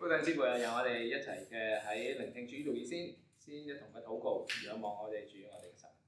高等師妹，由我哋一齊嘅喺聆聽主道義先一同嘅禱告，仰望我哋主我哋嘅神。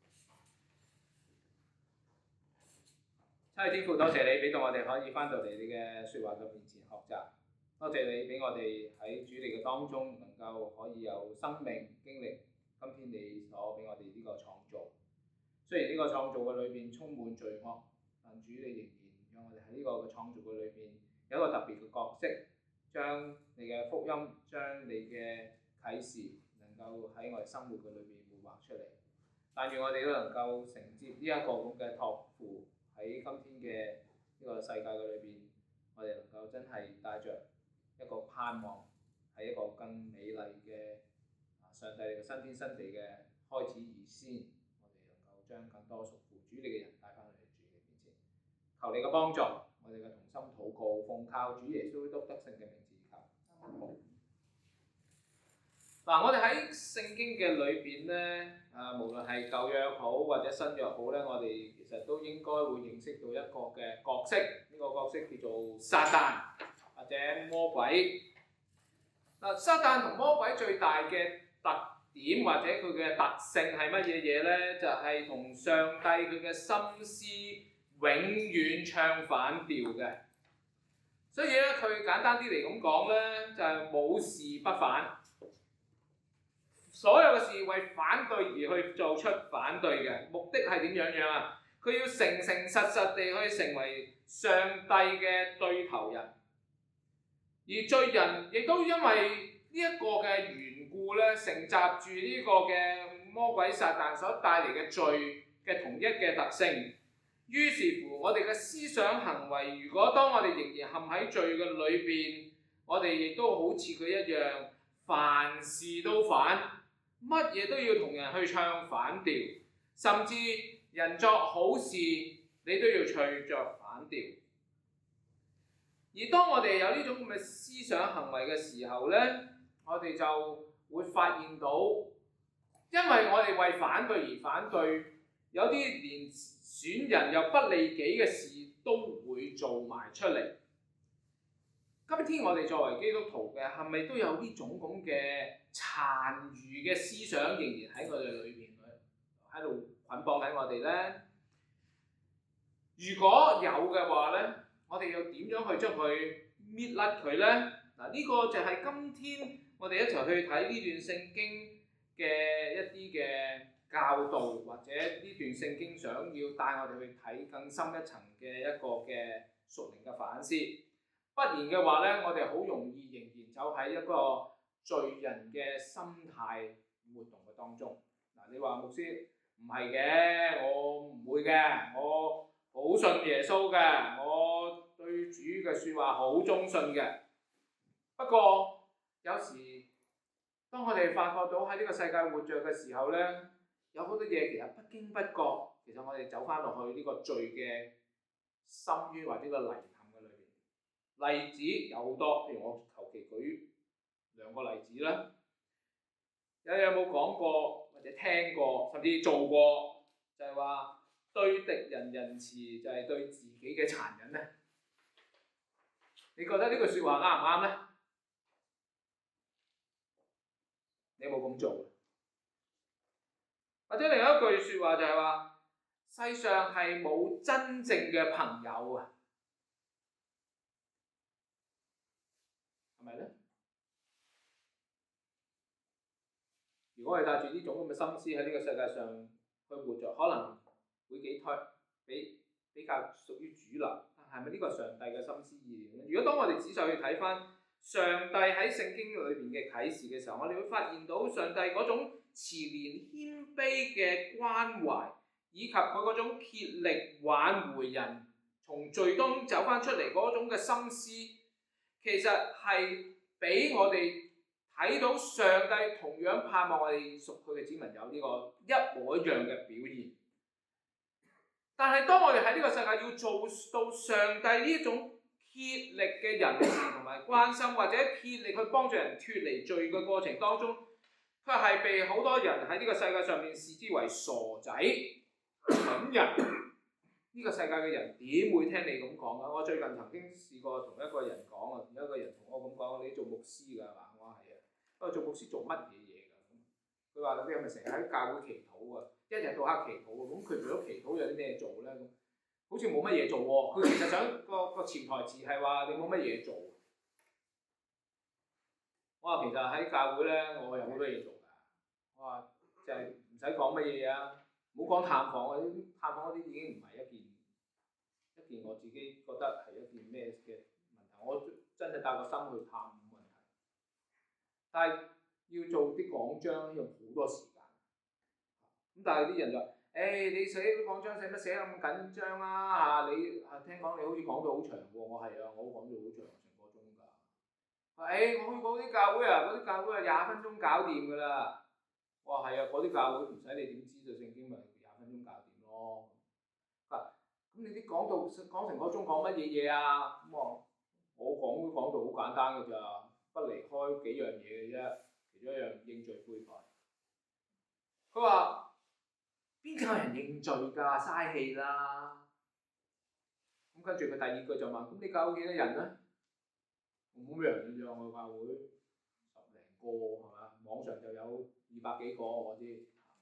親愛天父，多謝你俾到我哋可以翻到嚟你嘅説話嘅面前學習，多謝你俾我哋喺主你嘅當中能夠可以有生命經歷今天你所俾我哋呢個創造。雖然呢個創造嘅裏邊充滿罪惡，但主你仍然讓我哋喺呢個嘅創造嘅裏邊有一個特別嘅角色，將你嘅福音、將你嘅啟示能夠喺我哋生活嘅裏邊活畫出嚟。但願我哋都能夠承接呢一個咁嘅託付，喺今天嘅呢個世界嘅裏邊，我哋能夠真係帶着一個盼望，喺一個更美麗嘅上帝嘅新天新地嘅開始以先，我哋能夠將更多屬乎主你嘅人帶翻去主你面前。求你嘅幫助，我哋嘅同心禱告，奉靠主耶穌基督得勝嘅名字求。嗱，我哋喺聖經嘅裏邊咧，無論係舊約好或者新約好咧，我哋其實都應該會認識到一個嘅角色，呢個角色叫做撒旦或者魔鬼。嗱，撒旦同魔鬼最大嘅特點或者佢嘅特性係乜嘢嘢咧？就係同上帝佢嘅心思永遠唱反調嘅。所以咧，佢簡單啲嚟咁講咧，就係冇事不反。所有嘅事為反對而去做出反對嘅目的係點樣啊？佢要誠誠實實地去成為上帝嘅對頭人，而罪人亦都因為呢一個嘅緣故咧，承襲住呢個嘅魔鬼撒旦所帶嚟嘅罪嘅同一嘅特性。於是乎，我哋嘅思想行為，如果當我哋仍然陷喺罪嘅裏邊，我哋亦都好似佢一樣，凡事都反。乜嘢都要同人去唱反調，甚至人作好事，你都要隨着反調。而當我哋有呢種咁嘅思想行為嘅時候咧，我哋就會發現到，因為我哋為反對而反對，有啲連損人又不利己嘅事都會做埋出嚟。今天我哋作為基督徒嘅，係咪都有呢種咁嘅殘餘嘅思想，仍然喺我哋裏邊喺度捆綁緊我哋咧？如果有嘅話咧，我哋又點樣去將佢搣甩佢咧？嗱，呢個就係今天我哋一齊去睇呢段聖經嘅一啲嘅教導，或者呢段聖經想要帶我哋去睇更深一層嘅一個嘅屬靈嘅反思。不然嘅話咧，我哋好容易仍然走喺一個罪人嘅心態活動嘅當中。嗱，你話牧師唔係嘅，我唔會嘅，我好信耶穌嘅，我對主嘅説話好忠信嘅。不過有時當我哋發覺到喺呢個世界活着嘅時候咧，有好多嘢其實不經不覺，其實我哋走翻落去呢個罪嘅深淵或者個泥潭嘅裏邊。例子有好多，譬如我求其舉兩個例子啦。有冇講過或者聽過，甚至做過，就係話對敵人仁慈就係對自己嘅殘忍咧？你覺得呢句説話啱唔啱咧？你有冇咁做？或者另一句説話就係話，世上係冇真正嘅朋友啊，係咪咧？如果我哋帶住呢種咁嘅心思喺呢個世界上去活着，可能會比較屬於主流。但係咪呢個上帝嘅心思意念咧？如果當我哋仔細去睇翻上帝喺聖經裏邊嘅啟示嘅時候，我哋會發現到上帝嗰種慈憐謙卑嘅關懷，以及佢嗰種竭力挽回人從罪當中走翻出嚟嗰種嘅心思，其實係俾我哋睇到上帝同樣盼望我哋屬佢嘅子民有呢個一模一樣嘅表現。但係當我哋喺呢個世界要做到上帝呢一種竭力嘅仁慈同埋關心，或者竭力去幫助人脫離罪嘅過程當中，佢係被好多人喺呢個世界上面視之為傻仔、蠢人。呢個世界嘅人點會聽你咁講啊？我最近曾經試過同一個人講啊，有一個人同我咁講：你做牧師師㗎係嘛？我話係啊，不過做牧師做乜嘢嘢㗎？佢話你係咪成日喺教會祈禱啊？一日到黑祈禱啊？咁佢除咗祈禱有啲咩做咧？咁好似冇乜嘢做喎。佢其實想個潛台詞係話你冇乜嘢做。我話其實喺教會咧，我有好多嘢做㗎。我話就係唔使講乜嘢啊，唔好講探訪嗰啲，探訪嗰啲已經唔係一件我自己覺得係一件咩嘅問題。我真係帶個心去探冇問題，但係要做啲講章用好多時間。咁但係啲人就話：你寫啲講章寫乜寫咁緊張啊？嚇你聽講你好似講到好長喎。我係啊，我講到好長，成個鐘㗎。我去過啲教會啊，嗰啲教會啊20分鐘搞掂㗎啦。我話係啊，嗰啲教會唔使你點知道聖經咪20分鐘搞掂咯。咁你啲講到講成個鐘講乜嘢啊？咁我講都講到好簡單㗎咋，不離開幾樣嘢嘅啫。其中一樣認罪悔改。佢話邊有人認罪㗎？嘥氣啦！咁跟住佢第二句就問：咁你教會幾多人咧？冇咩人嘅啫，我教會10零個係嘛？網上就有200幾個我知。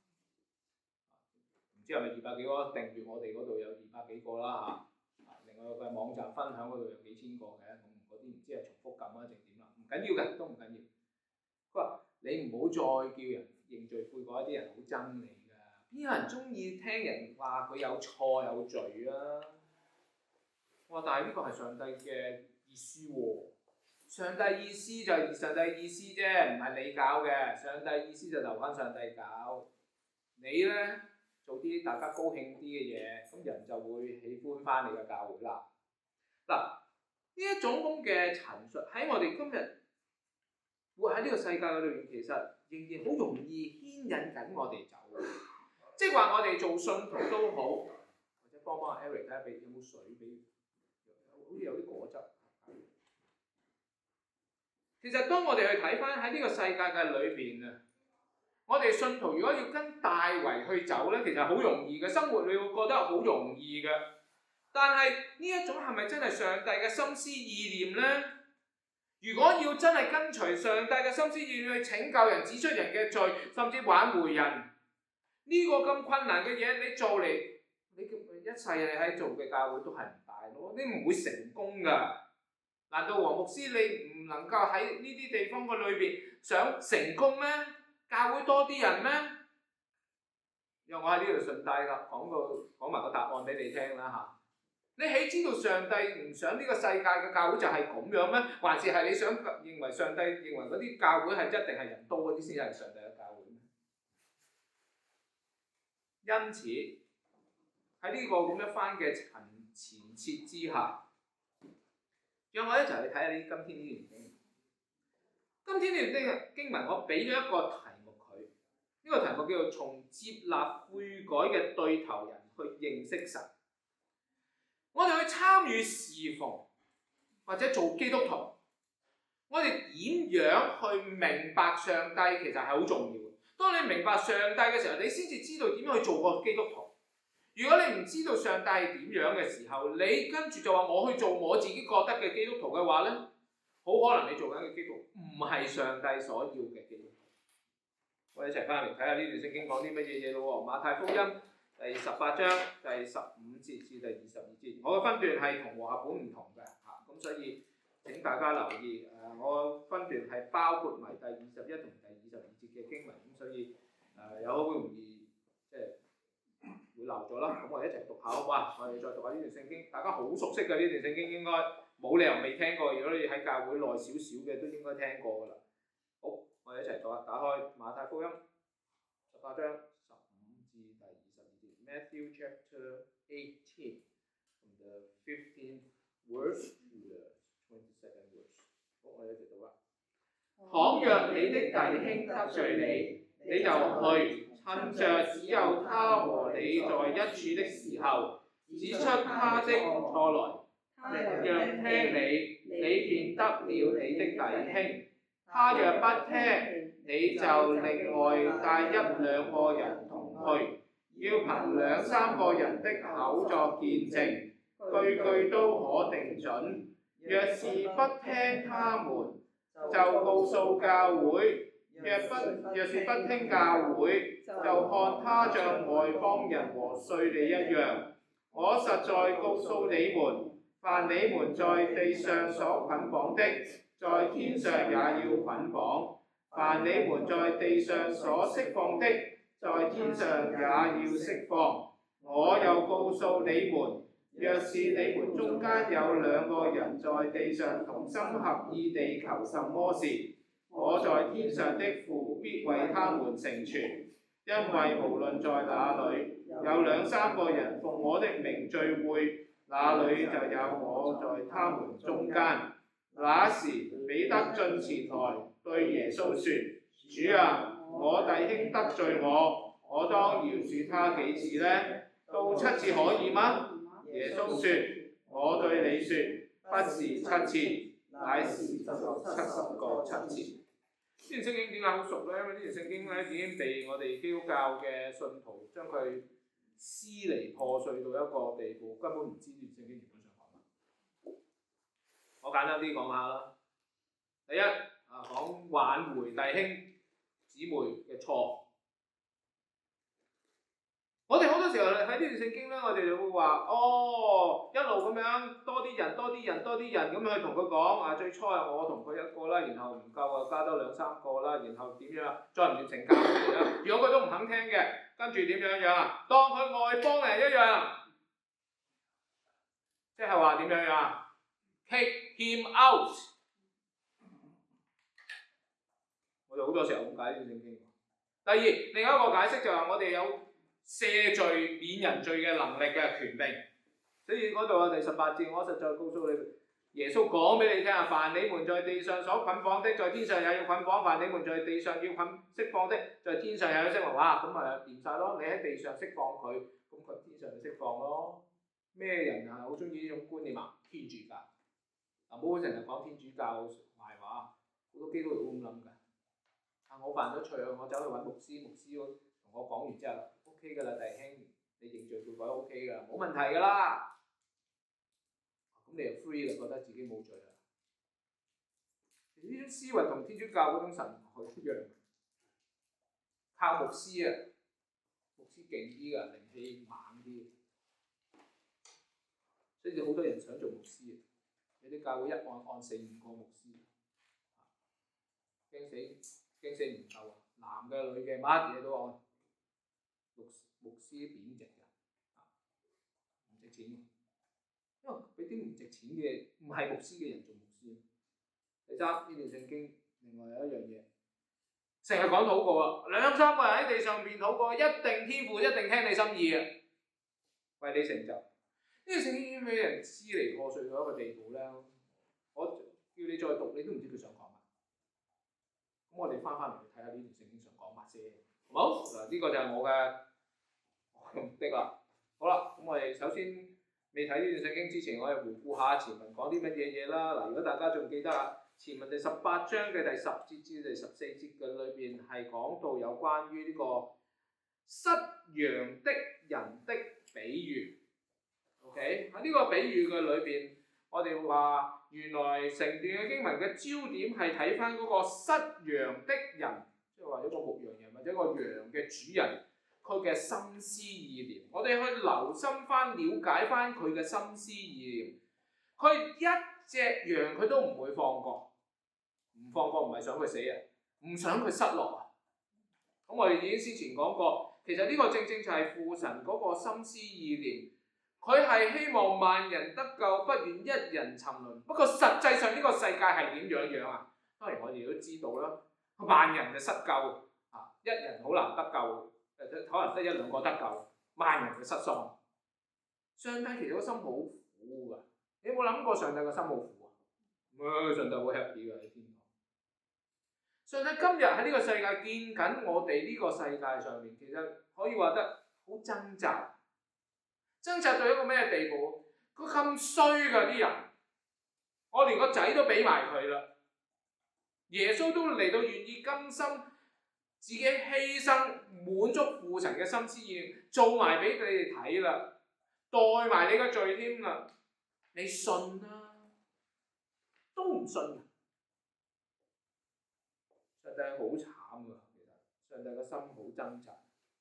唔知係咪200幾個？訂閱我哋嗰度有200幾個啦嚇。另外個網站分享嗰度有幾千個嘅，咁嗰啲唔知係重複撳啊定點啦，唔緊要嘅，都唔緊要。佢話你唔好再叫人認罪悔改，啲人好憎你㗎。邊有人中意聽人話佢有錯有罪啊？我話但係呢個係上帝嘅意思喎。上帝意思就係上帝意思啫，唔係你搞嘅。上帝意思就留翻上帝搞。你咧做啲大家高興啲嘅嘢，咁人就會喜歡翻你嘅教會啦。嗱，呢一種咁嘅陳述喺我哋今日活喺呢個世界裏面，其實仍然好容易牽引緊我哋走。即係話我哋做信徒都好，或者幫阿 Eric 睇下俾有冇水俾，好似有啲果汁。其實當我哋去睇翻喺呢個世界嘅裏邊啊，我哋信徒如果要跟大圍去走咧，其實好容易嘅，生活你會覺得好容易嘅。但係呢一種係咪真係上帝嘅心思意念咧？如果要真係跟隨上帝嘅心思意念去拯救人、指出人嘅罪，甚至挽回人，呢個咁困難嘅嘢，你做嚟，你一世你喺做嘅教會都係唔大咯，你唔會成功㗎。難道黃牧師你唔能夠喺呢啲地方嘅裏邊想成功咩？教會多啲人咩？讓我喺呢度順帶啦，講埋個答案俾你聽啦嚇。你豈知道上帝唔想呢個世界嘅教會就係咁樣咩？還是係你想認為上帝認為嗰啲教會係一定係人多嗰啲先係上帝嘅教會咩？因此喺呢個咁一番嘅前設之下，讓我一齊去睇下呢今天呢段經文。今天呢段經文我俾咗一個題目佢，呢個題目叫做從接納悔改嘅對頭人去認識神。我哋去參與侍奉或者做基督徒，我哋點樣去明白上帝其實係好重要嘅。當你明白上帝嘅時候，你先至知道點樣去做個基督徒。如果你唔知道上帝係點樣嘅時候，你跟住就話我去做我自己覺得嘅基督徒嘅話咧，好可能你做緊嘅基督徒唔係上帝所要嘅基督徒。我哋一齊翻嚟睇下呢段聖經講啲乜嘢嘢咯喎。馬太福音第18章第15節至第22節，我嘅分段係同和合本唔同嘅嚇，咁所以請大家留意我分段係包括埋第21同第22節嘅經文，咁所以有好容易即係會漏咗啦。咁我哋一齊讀下好嘛？我哋再讀下呢段聖經，大家好熟悉嘅呢段聖經，應該冇理由未聽過。如果你喺教會耐少少嘅，都應該聽過㗎啦。好，我哋一齊讀啊！打開馬太福音18章。Matthew chapter 18, from the 15th verse to the 22nd verse。好，我哋一齊讀啦。倘若你的弟兄得罪你，你就去，趁着只有他和你在一處的時候，指出他的錯來。他若聽你，你便得了你的弟兄；他若不聽，你就另外帶1、2個人同去。要憑2、3個人的口作見證，句句都可定準。若是不聽他們， 就告訴教會，若是不聽教會，就看他像外邦人和稅吏一樣。我實在告訴你們，凡你們在地上所捆綁的，在天上也要捆綁；凡你們在地上所釋放的，在天上也要釋放。我又告訴你們，若是你們中間有兩個人在地上同心合意地求什麼事，我在天上的父必為他們成全。因為無論在哪裏有兩三個人奉我的名聚會，那裏就有我在他們中間。那時彼得進前來對耶穌說：主啊，我弟兄得罪我當饒恕他幾次呢？到7次可以嗎？耶穌說：我對你說，不是7次，乃是70個7次。呢段聖經點解好熟呢？因為呢段聖經咧已經被我哋基督教嘅信徒將佢撕離破碎到一個地步，根本唔知呢段聖經原本想講乜。我簡單啲講下啦。第一講挽回弟兄姊妹嘅錯。我哋好多時候喺呢段聖經咧，我哋就會話：一路咁樣多啲人咁去同佢講最初係我同佢一個啦，然後唔夠加多2、3個啦，然後點樣再唔完成教會啦。如果佢都唔肯聽嘅，跟住點樣當佢外邦人一樣，即係話點樣？Kick him out。我哋好多時候咁解呢段聖經。第二，另一個解釋就係我哋有赦罪免人罪嘅能力嘅權柄，所以嗰度第18節，我實在告訴你，耶穌講俾你聽凡你們在地上所捆綁的，在天上也要捆綁；凡你們在地上要釋放的，在天上也要釋放。哇，咁咪掂晒咯！你喺地上釋放佢，咁佢天上就釋放咯。咩人好中意呢種觀念啊？天主教唔好成日講天主教壞話，好多基督徒都咁諗㗎。我犯咗罪，我走去揾牧師同我講完之後。OK 㗎啦，弟兄，你認罪悔改 OK 㗎，冇問題㗎啦。咁你就 free 啦，覺得自己冇罪啦。呢種思維同天主教嗰種神學一樣，靠牧師牧師勁啲㗎，靈氣猛啲，所以好多人想做牧師。有啲教會一按4、5個牧師，驚死唔夠啊！男嘅女嘅乜嘢都按。牧師貶值嘅，唔值錢，因為俾啲唔值錢嘅唔係牧師嘅人做牧師。第三，呢段聖經另外有一樣嘢，成日講禱告啊，2、3個人喺地上邊禱告，一定天父一定聽你心意嘅，為你成就。呢段聖經已經俾人撕離破碎到一個地步咧，我叫你再讀，你都唔知佢想講乜。咁我哋翻嚟睇下呢段聖經想講乜先，好嗱？呢個就係我嘅目的啦。好啦，咁我哋首先未睇呢段聖經之前，我哋回顧下前文講啲乜嘢啦。嗱，如果大家仲記得前文第18章嘅第10節至第14節嘅裏邊係講到有關於呢個失羊的人的比喻。OK， 喺呢個比喻嘅裏邊，我哋話原來成段嘅經文嘅焦點係睇翻嗰個失羊的人，即係話一個牧羊人或者一個羊嘅主人。佢嘅心思意念，我哋去留心翻、了解翻佢嘅心思意念。佢一隻羊佢都唔會放過，唔放過唔係想佢死啊，唔想佢失落啊。咁我哋已經先前講過，其實呢個正正就係父神嗰個心思意念。佢係希望萬人得救，不願一人沉淪。不過實際上呢個世界係點樣啊？當然我哋都知道啦，萬人就失救一人好難得救。可能得1、2個得救，萬人嘅失喪。上帝其實個心好苦㗎，你有冇諗過上帝個心好苦啊？上帝好 happy 㗎喺天堂。上帝今日喺呢個世界見緊我哋呢個世界上面，其實可以話得好掙扎，掙扎到一個咩地步？佢咁衰㗎啲人，我連個仔都俾埋佢啦。耶穌都嚟到願意甘心。自己犧牲滿足父神嘅心思意念，做埋俾你哋睇啦，代埋你個罪添啦，你信啦，都唔信。 帝好慘㗎，其實上帝個心好掙扎。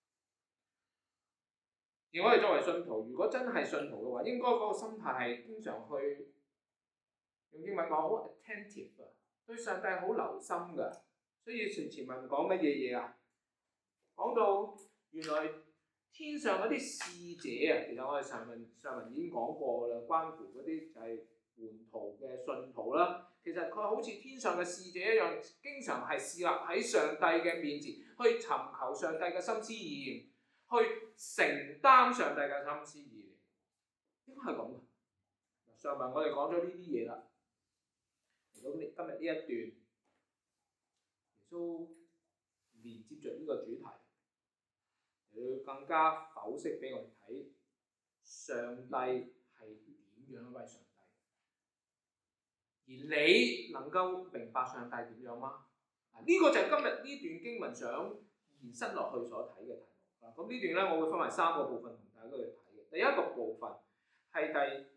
而我哋作為信徒，如果真係信徒嘅話，應該嗰個心態係經常去用英文講好 attentive 啊，對上帝好留心㗎。所以前文講乜嘢啊？講到原來天上嗰啲使者啊，其實我哋上文已經講過啦，關乎嗰啲就係門徒嘅信徒啦。其實佢好似天上嘅使者一樣，經常係侍立喺上帝嘅面前，去尋求上帝嘅心思意念，去承擔上帝嘅心思意念，應該係咁嘅。上文我哋講咗呢啲嘢啦，嚟到今日呢一段，耶穌連接着呢個主題，佢更加剖析俾我哋睇上帝係點樣一位上帝。而你能夠明白上帝點樣嗎？呢個就係今日呢段經文想延伸落去所睇嘅題目。咁呢段咧，我會分為3個部分同大家去睇嘅。第一個部分係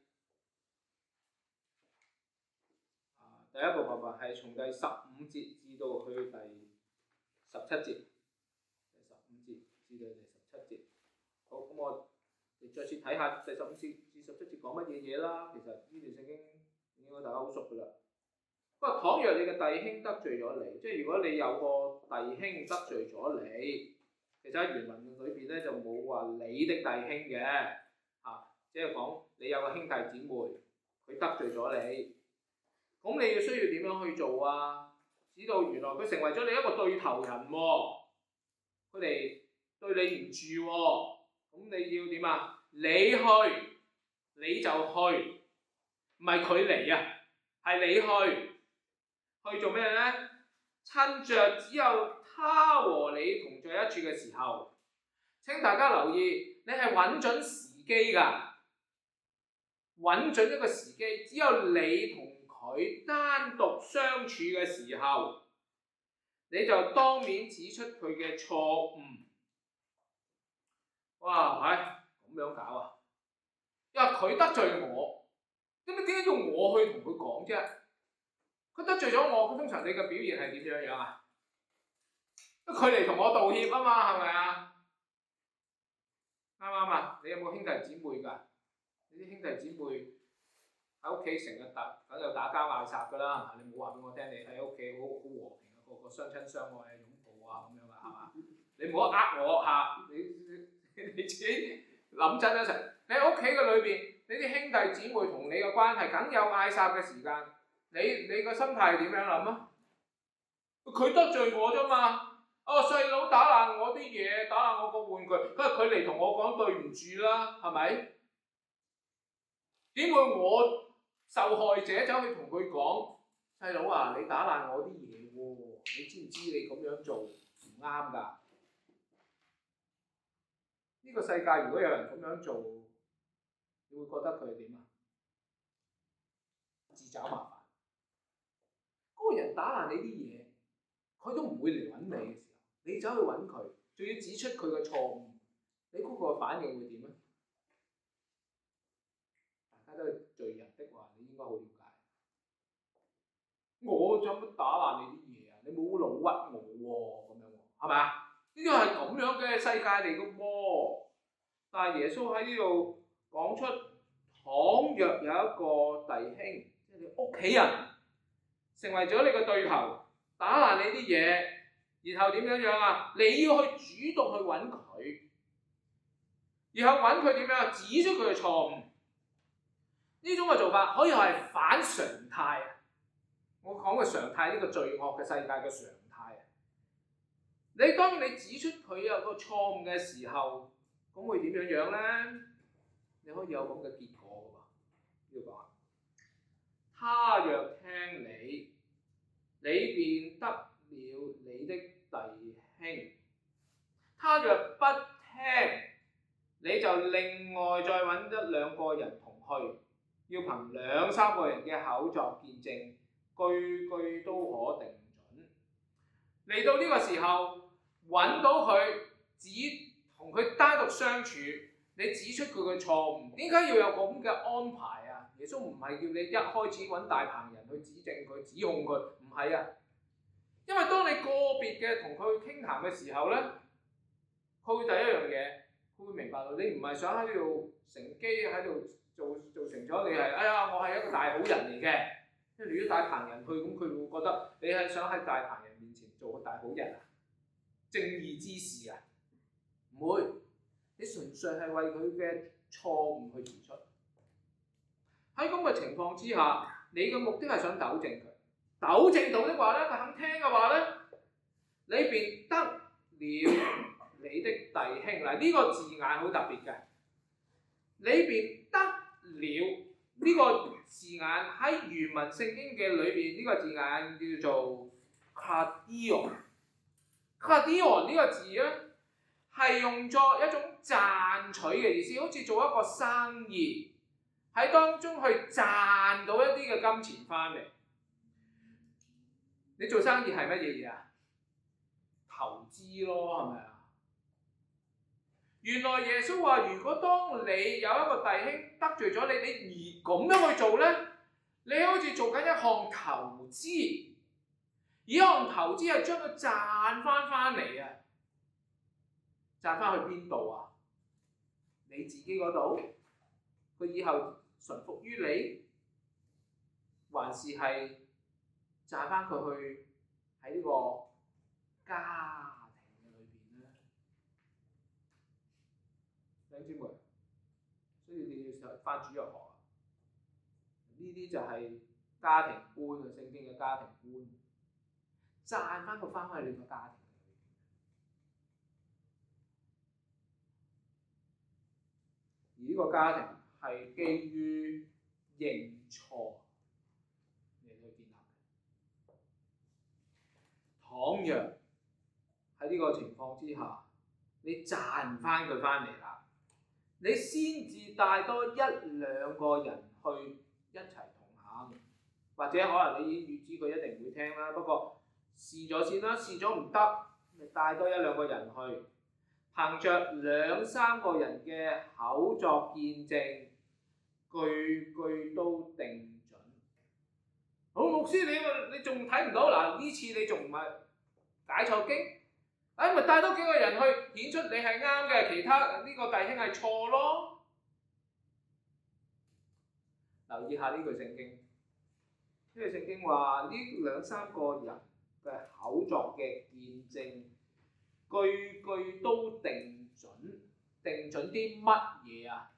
第一個部分係從第15節至到去第17節，第15節至到第17節。好，咁我哋再次睇下第15節至17節講乜嘢啦。其實呢段聖經應該大家好熟噶啦。不過倘若你嘅弟兄得罪咗你，即係如果你有個弟兄得罪咗你，其實喺原文裏邊咧就冇話你的弟兄嘅，即係講你有個兄弟姊妹佢得罪咗你，咁你要需要點樣去做啊？知道原來佢成為咗你一個對頭人喎，佢哋對你唔住喎，咁你要點啊？你去你就去，唔係佢嚟啊，係你去做咩咧？趁着只有他和你同在一處嘅時候，請大家留意，你係揾準時機㗎，揾準一個時機，只有你同佢單獨相處嘅時候，你就當面指出佢嘅錯誤。哇，係咁樣搞啊！因為佢得罪我，咁你點解要我去同佢講啫？佢得罪咗我，通常你嘅表現係點樣啊？佢嚟同我道歉啊嘛，係咪啊？啱唔啱啊？你有冇兄弟姊妹㗎？你啲兄弟姊妹喺屋企成日梗有打交嗌殺㗎啦，你冇話俾我聽，你喺屋企好和平啊，個個相親相愛擁抱啊咁樣啊，係嘛？你唔好呃我嚇，你自己諗真一陣。你喺屋企嘅裏邊，你啲兄弟姊妹同你嘅關係梗有嗌殺嘅時間，你個心態係點樣諗啊？佢得罪我啫嘛。細佬打爛我啲嘢，打爛我個玩具，佢嚟同我講對唔住啦，係咪？點會我受害者走去同佢講，細佬啊，你打爛我啲嘢喎，你知唔知你咁樣做唔啱㗎？呢個世界如果有人咁樣做，你會覺得佢係點啊？自找麻煩。嗰個人打爛你啲嘢，佢都唔會嚟揾你嘅時候，你走去揾佢，仲要指出佢嘅錯誤，你嗰個反應會點啊？大家都係罪人的話，你應該好了解。我做乜打爛你啲嘢啊？你冇老屈我喎，咁樣喎，係咪啊？呢個係咁樣嘅世界嚟嘅喎。但係耶穌喺呢度講出，倘若有一個弟兄，即係你屋企人，成為咗你嘅對頭，打爛你啲嘢，然後點樣啊？你要去主動去揾佢，然後揾佢點樣？指出佢嘅錯誤。呢種嘅做法可以係反常態啊！我講嘅常態，呢個罪惡嘅世界嘅常態啊！你當你指出佢有個錯誤嘅時候，咁會點樣咧？你可以有咁嘅結果㗎喎。呢個講啊，他若聽你，你便得了你的弟兄；他若不聽，你就另外再揾1、2個人同去，要憑2、3個人嘅口作見證，句句都可定準。嚟到呢個時候，揾到佢，同佢單獨相處，你指出佢嘅錯誤，點解要有咁嘅安排啊？耶穌唔係叫你一開始揾大棚人去指證佢、指控佢，唔係啊。因為當你你個別嘅同佢傾談嘅時候咧，佢會第一樣嘢，佢會明白到你唔係想喺度乘機喺度做成咗你係，哎呀我係一個大好人嚟嘅。即係如果大棚人去，咁佢會覺得你係想喺大棚人面前做個大好人啊，正義之士啊，唔會，你純粹係為佢嘅錯誤去指出。喺咁嘅情況之下，你嘅目的係想糾正佢，糾正到的話咧，佢肯聽嘅話咧，你便得了你的弟兄。嗱，呢個字眼好特別嘅，你便得了呢個字眼喺原文聖經嘅裏邊，呢個字眼叫做 cardio。cardio 呢個字咧係用作一種賺取嘅意思，好似做一個生意。喺當中去賺到一啲嘅金錢翻嚟。你做生意係乜嘢嘢啊？投資咯，係咪啊？原來耶穌話：如果當你有一個弟兄得罪咗你，你而咁樣去做咧，你好似做緊一項投資，而一項投資係將佢賺翻嚟啊！賺翻去邊度啊？你自己嗰度，佢以後順服於你，還是係賺翻佢去喺呢個家庭嘅裏邊咧？弟兄姊妹，所以你要翻主日學啊！呢啲就係家庭觀啊，聖經嘅家庭觀，賺翻佢翻去你個家庭裏邊，而呢個家庭係基於認錯嚟去建立嘅。倘若喺呢個情況之下，你賺唔翻佢翻嚟啦，你先至帶多一兩個人去一齊同行，或者可能你已經預知佢一定唔會聽啦，不過試咗先啦，試咗唔得，你帶多一兩個人去，憑着兩三個人嘅口作見證，句句都定準。好，牧師你仲睇唔到嗱？呢次你仲唔係解錯經？咪帶多幾個人去顯出你係啱嘅，其他呢個弟兄係錯咯。留意下呢句聖經，呢句聖經話呢兩三個人嘅口作嘅見證，句句都定準。定準啲乜嘢啊？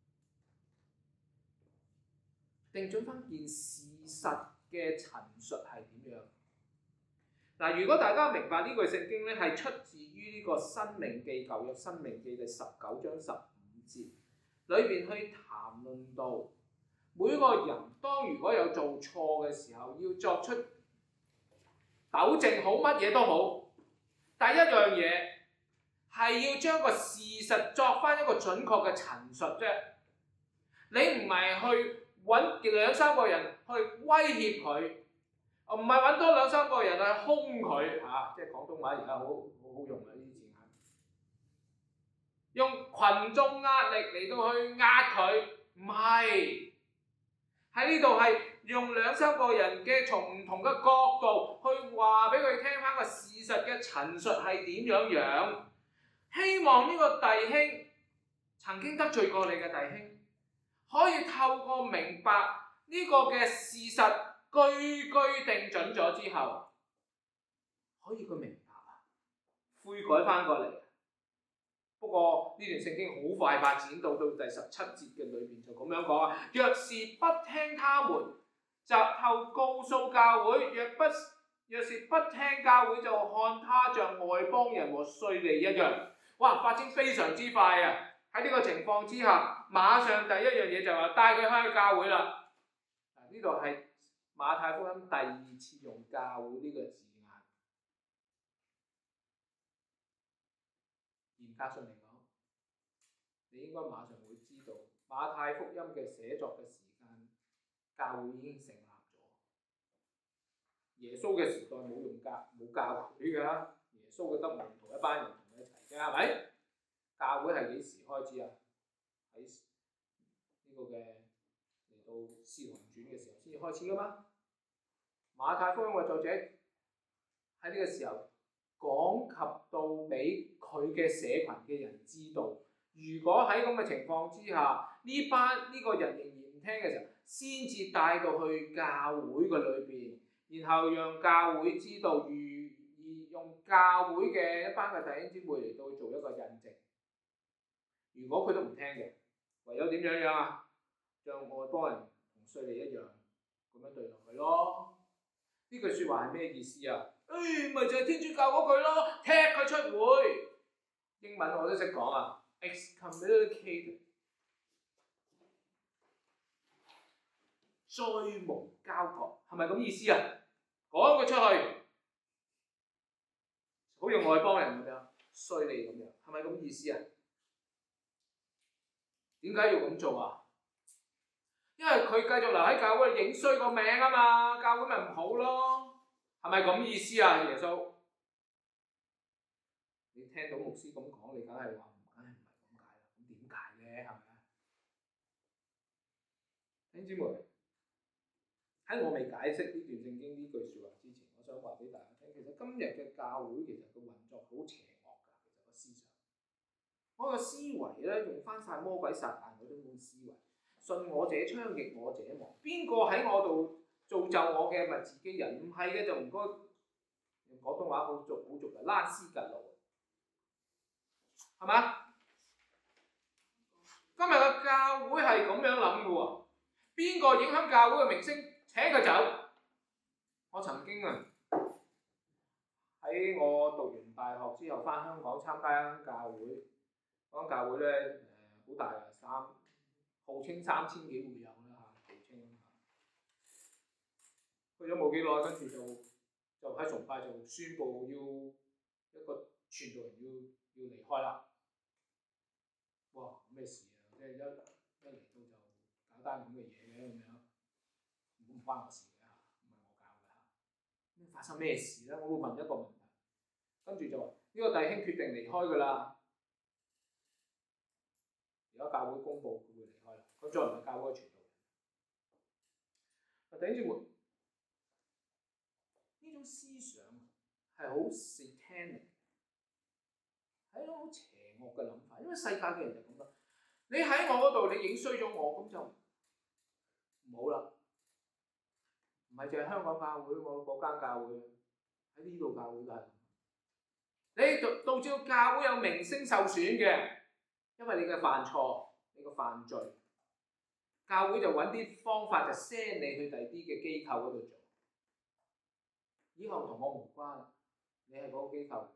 定準翻件事實嘅陳述係點樣？嗱，如果大家明白呢句聖經咧，係出自於呢個申命記，舊約申命記第19章15節裏邊去談論到每個人當如果有做錯嘅時候，要作出糾正，好乜嘢都好，第一樣嘢係要將個事實作翻一個準確嘅陳述啫。你唔係去揾兩三個人去威脅佢。唔係揾多兩三個人去兇佢嚇，即係廣東話而家好用啊！呢啲字眼，用群眾壓力嚟到去壓佢，唔係喺呢度係用兩三個人嘅從唔同嘅角度去話俾佢聽翻個事實嘅陳述係點樣，希望呢個弟兄曾經得罪過你嘅弟兄，可以透過明白呢個嘅事實。句句定準咗之後，可以佢明白啊，悔改翻過嚟。不過呢段聖經好快發展到第17節嘅裏邊就咁樣講啊：若是不聽他們，就後告訴教會；若是不聽教會，就看他像外邦人和稅吏一樣。哇！發展非常之快啊！喺呢個情況之下，馬上第一樣嘢就話帶佢翻去教會啦。呢度係馬太福音第2次用教會呢個字眼，嚴格上嚟講，你應該馬上會知道馬太福音嘅寫作嘅時間，教會已經成立咗。耶穌嘅時代冇教會㗎，耶穌嘅得門徒一班人同佢一齊嘅，係咪？教會係幾時開始啊？喺呢個嘅嚟到使徒行傳嘅時候先至開始㗎嘛。馬太福音嘅作者喺呢個時候講及到俾佢嘅社群嘅人知道。如果喺咁嘅情況之下，呢個人仍然唔聽嘅時候，先至帶到去教會嘅裏邊，然後讓教會知道，用教會嘅一班嘅弟兄姊妹嚟到做一個印證。如果佢都唔聽嘅，唯有點樣啊？像外邦人同稅吏一樣咁樣對落去咯。呢句説話係咩意思啊？咪就係天主教嗰句咯，踢佢出會。英文我都識講啊 ，excommunicate， 罪蒙交割，係咪咁意思啊？趕佢出去，好似外邦人咁樣，稅吏咁樣，係咪咁意思啊？點解要咁做啊？因為佢繼續留喺教會影衰個名啊嘛，教會咪唔好咯，係咪咁意思啊？耶穌，你聽到牧師咁講，你梗係話，梗係唔係咁解啦？咁點解咧？係咪啊？弟兄姊妹，喺我未解釋呢段聖經呢句説話之前，我想話俾大家聽，其實今日嘅教會其實個運作好邪惡㗎，其實個思想。我個思維咧用翻晒魔鬼撒旦嗰種思維，信我者昌，逆我者亡。邊個喺我度造就我嘅咪自己人，唔係嘅就唔該用廣東話好俗嘅拉絲趌路，係嘛？今日嘅教會係咁樣諗嘅喎，邊個影響教會嘅名聲，請佢走。我曾經啊喺我讀完大學之後翻香港參加一間教會。嗰間教會咧好大啊，號稱3000幾會友啦嚇，號稱去咗冇幾耐，跟住就喺崇拜就宣佈要一個傳道人要離開啦。哇！咩事啊？即係一嚟到就搞單咁嘅嘢嘅咁樣，唔關我事嘅嚇，唔係我教嘅嚇。發生咩事咧？我會問一個問題，跟住就話呢個弟兄決定離開㗎啦。而家教會公佈佢會離開啦，佢再唔係教會嘅傳道人。弟兄姊妹，呢種思想係好 satanic， 係一種好邪惡嘅諗法。因為世界嘅人就咁啦，你喺我嗰度，你影衰咗我，咁就唔好啦。唔係淨係香港教會，我嗰間教會喺呢度教會都係。你導致到教會有名聲受損嘅。因為你嘅犯錯，你嘅犯罪，教會就揾啲方法就 send 你去第二啲嘅機構嗰度做，以後同我無關，你係嗰個機構。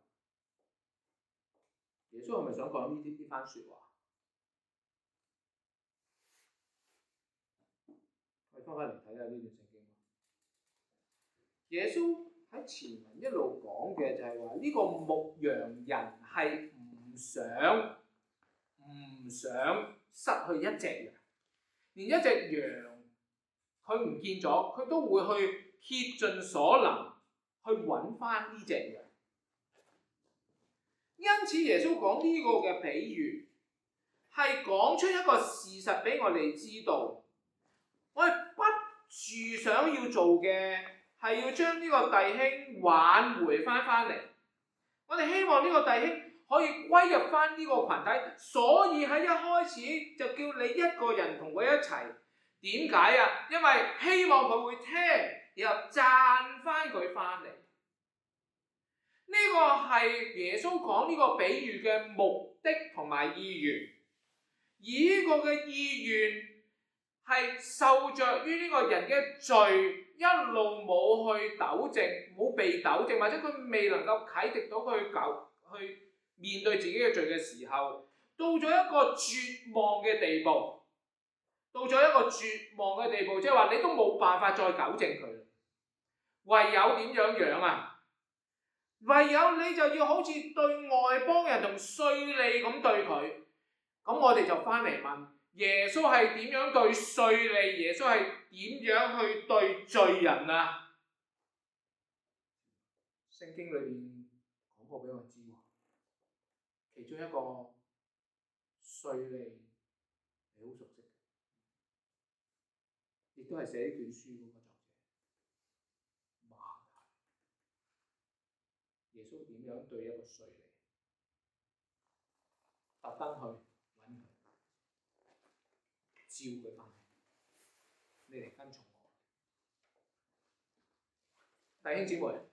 耶穌係咪想講呢番説話？我哋翻返嚟睇下呢段聖經。耶穌喺前文一路講嘅就係話呢個牧羊人係唔想失去一隻羊，連一隻羊佢唔見咗，佢都會去竭盡所能去揾翻呢隻羊。因此耶穌講呢個嘅比喻係講出一個事實俾我哋知道，我哋不住想要做嘅係要將呢個弟兄挽回翻嚟。我哋希望呢個弟兄可以歸入翻呢個群體，所以喺一開始就叫你一個人同佢一齊。點解啊？因為希望佢會聽，然後讚翻佢翻嚟。呢個係耶穌講呢個比喻嘅目的同埋意願。而呢個嘅意願係受着於呢個人嘅罪，一路冇去糾正，冇被糾正，或者佢未能夠啟迪到佢去面對自己嘅罪嘅時候，到咗一個絕望嘅地步，即係話你都冇辦法再糾正佢，唯有點樣啊？唯有你就要好似對外邦人同稅吏咁對佢。咁我哋就翻嚟問耶穌係點樣對稅吏？耶穌係點樣去對罪人啊？聖經裏面講過俾我知喎，其中一個稅吏你好熟悉，亦都係寫呢卷書嗰個作者馬太。 穌點樣對一個稅吏，特登去揾佢，召佢翻嚟，你嚟跟從我。弟兄姊妹，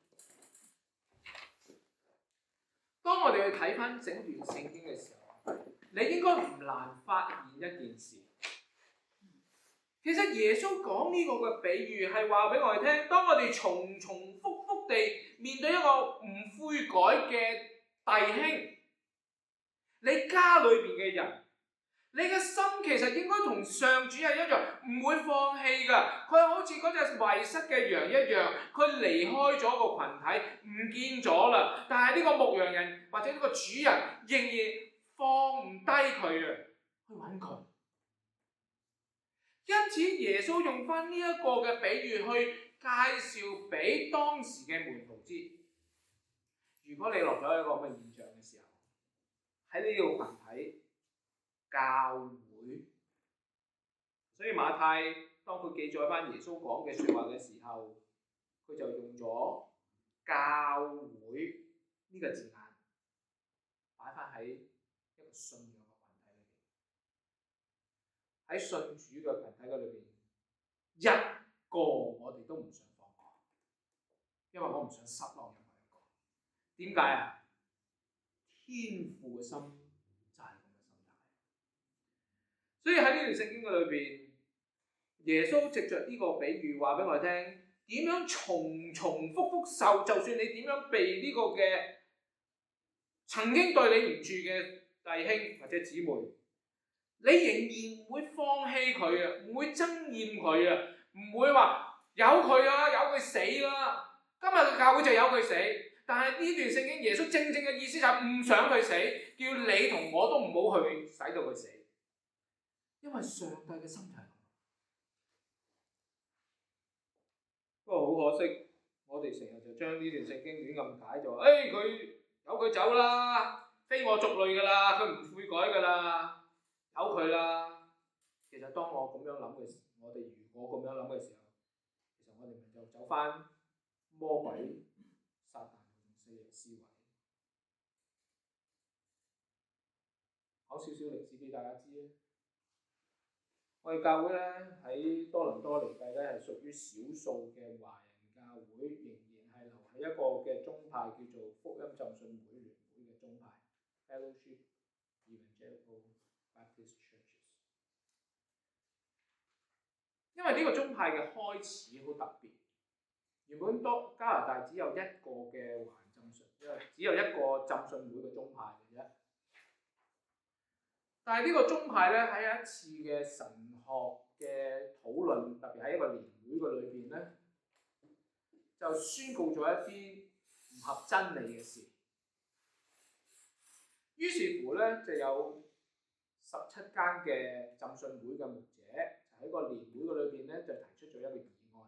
當我哋去睇翻整段聖經嘅時候，你應該唔難發現一件事。其實耶穌講呢個嘅比喻係話俾我哋聽，當我哋重重複複地面對一個唔悔改嘅弟兄，你家裏邊嘅人，你嘅心其實應該同上主係一樣，唔會放棄㗎。佢好似嗰隻迷失嘅羊一樣，佢離開咗個群體，唔見咗啦。但係呢個牧羊人或者呢個主人仍然放唔低佢啊，去揾佢。因此耶穌用翻呢一個嘅比喻去介紹俾當時嘅門徒知，如果你落咗一個咁嘅現象嘅時候，喺呢個群體教會，所以馬太當佢記載翻耶穌講嘅説話嘅時候，佢就用咗教會呢個字眼擺翻喺一個信仰嘅群體裏邊。喺信主嘅群體嘅裏邊，一個我哋都唔想放過，因為我唔想失落任何一個。點解啊？天父嘅心就係咁嘅心態。所以喺呢段聖經嘅裏邊，耶穌藉着呢個比喻話俾我哋聽，點樣重重複複受，就算你點樣被呢個嘅曾經對你唔住嘅弟兄或者姊妹，你仍然唔會放棄佢啊，唔會憎厭佢啊，唔會話由佢啊，由佢死啦。今日嘅教會就由佢死，但係呢段聖經耶穌正正嘅意思就係唔想佢死，叫你同我都唔好去使到佢死，因為上帝嘅心態。不過好可惜，我哋成日就將呢段聖經亂咁解，就話佢由佢走啦，非我族類㗎啦，佢唔悔改㗎啦，由佢啦。其實當我咁樣諗嘅時候，我哋如果咁樣諗嘅時候，其實我哋咪就走翻魔鬼撒旦嘅思維。講少少歷史俾大家知啊！我哋教會咧喺多倫多嚟計咧係屬於少數嘅華人教會，仍然係留喺一個嘅宗派叫做福音浸信會聯會嘅宗派 （Fellowship Evangelical Baptist Churches）。因為呢個宗派嘅開始好特別，原本加拿大只有一個嘅華人浸信，只有一個浸信會嘅宗派嘅啫。但係呢個宗派咧喺一次嘅神學嘅討論，特別喺一個年會嘅裏邊咧，就宣告咗一啲唔合真理嘅事。於是乎咧，就有17間嘅浸信會嘅牧者，就喺個年會嘅裏邊咧，就提出咗一個議案，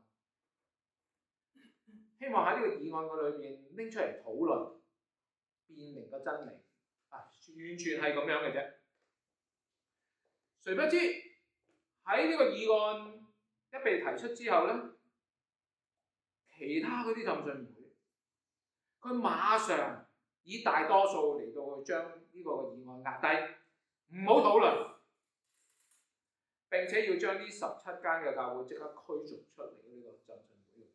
希望喺呢個議案嘅裏邊拎出嚟討論，辨明個真理。完全係咁樣嘅啫。誰不知喺呢個議案一被提出之後咧，其他嗰啲浸信會，佢馬上以大多數嚟到去將呢個議案壓低，唔好討論，並且要將呢17間嘅教會即刻驅逐出嚟呢個浸信會。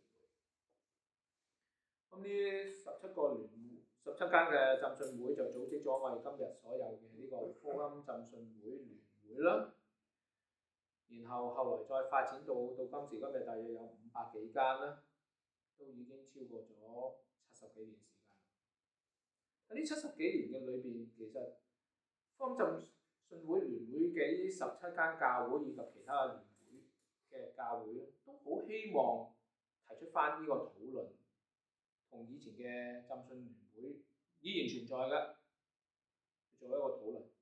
咁呢17間嘅浸信會就組織咗我哋今日所有嘅呢個福音浸信會聯會啦。然後後來再發展到今時今日，大約有500幾間啦，都已經超過咗70幾年時間。喺呢70幾年嘅裏邊，其實福音浸信會聯會嘅呢17間教會以及其他聯會嘅教會咧，都好希望提出翻呢個討論，同以前嘅浸信聯會依然存在嘅，做一個討論。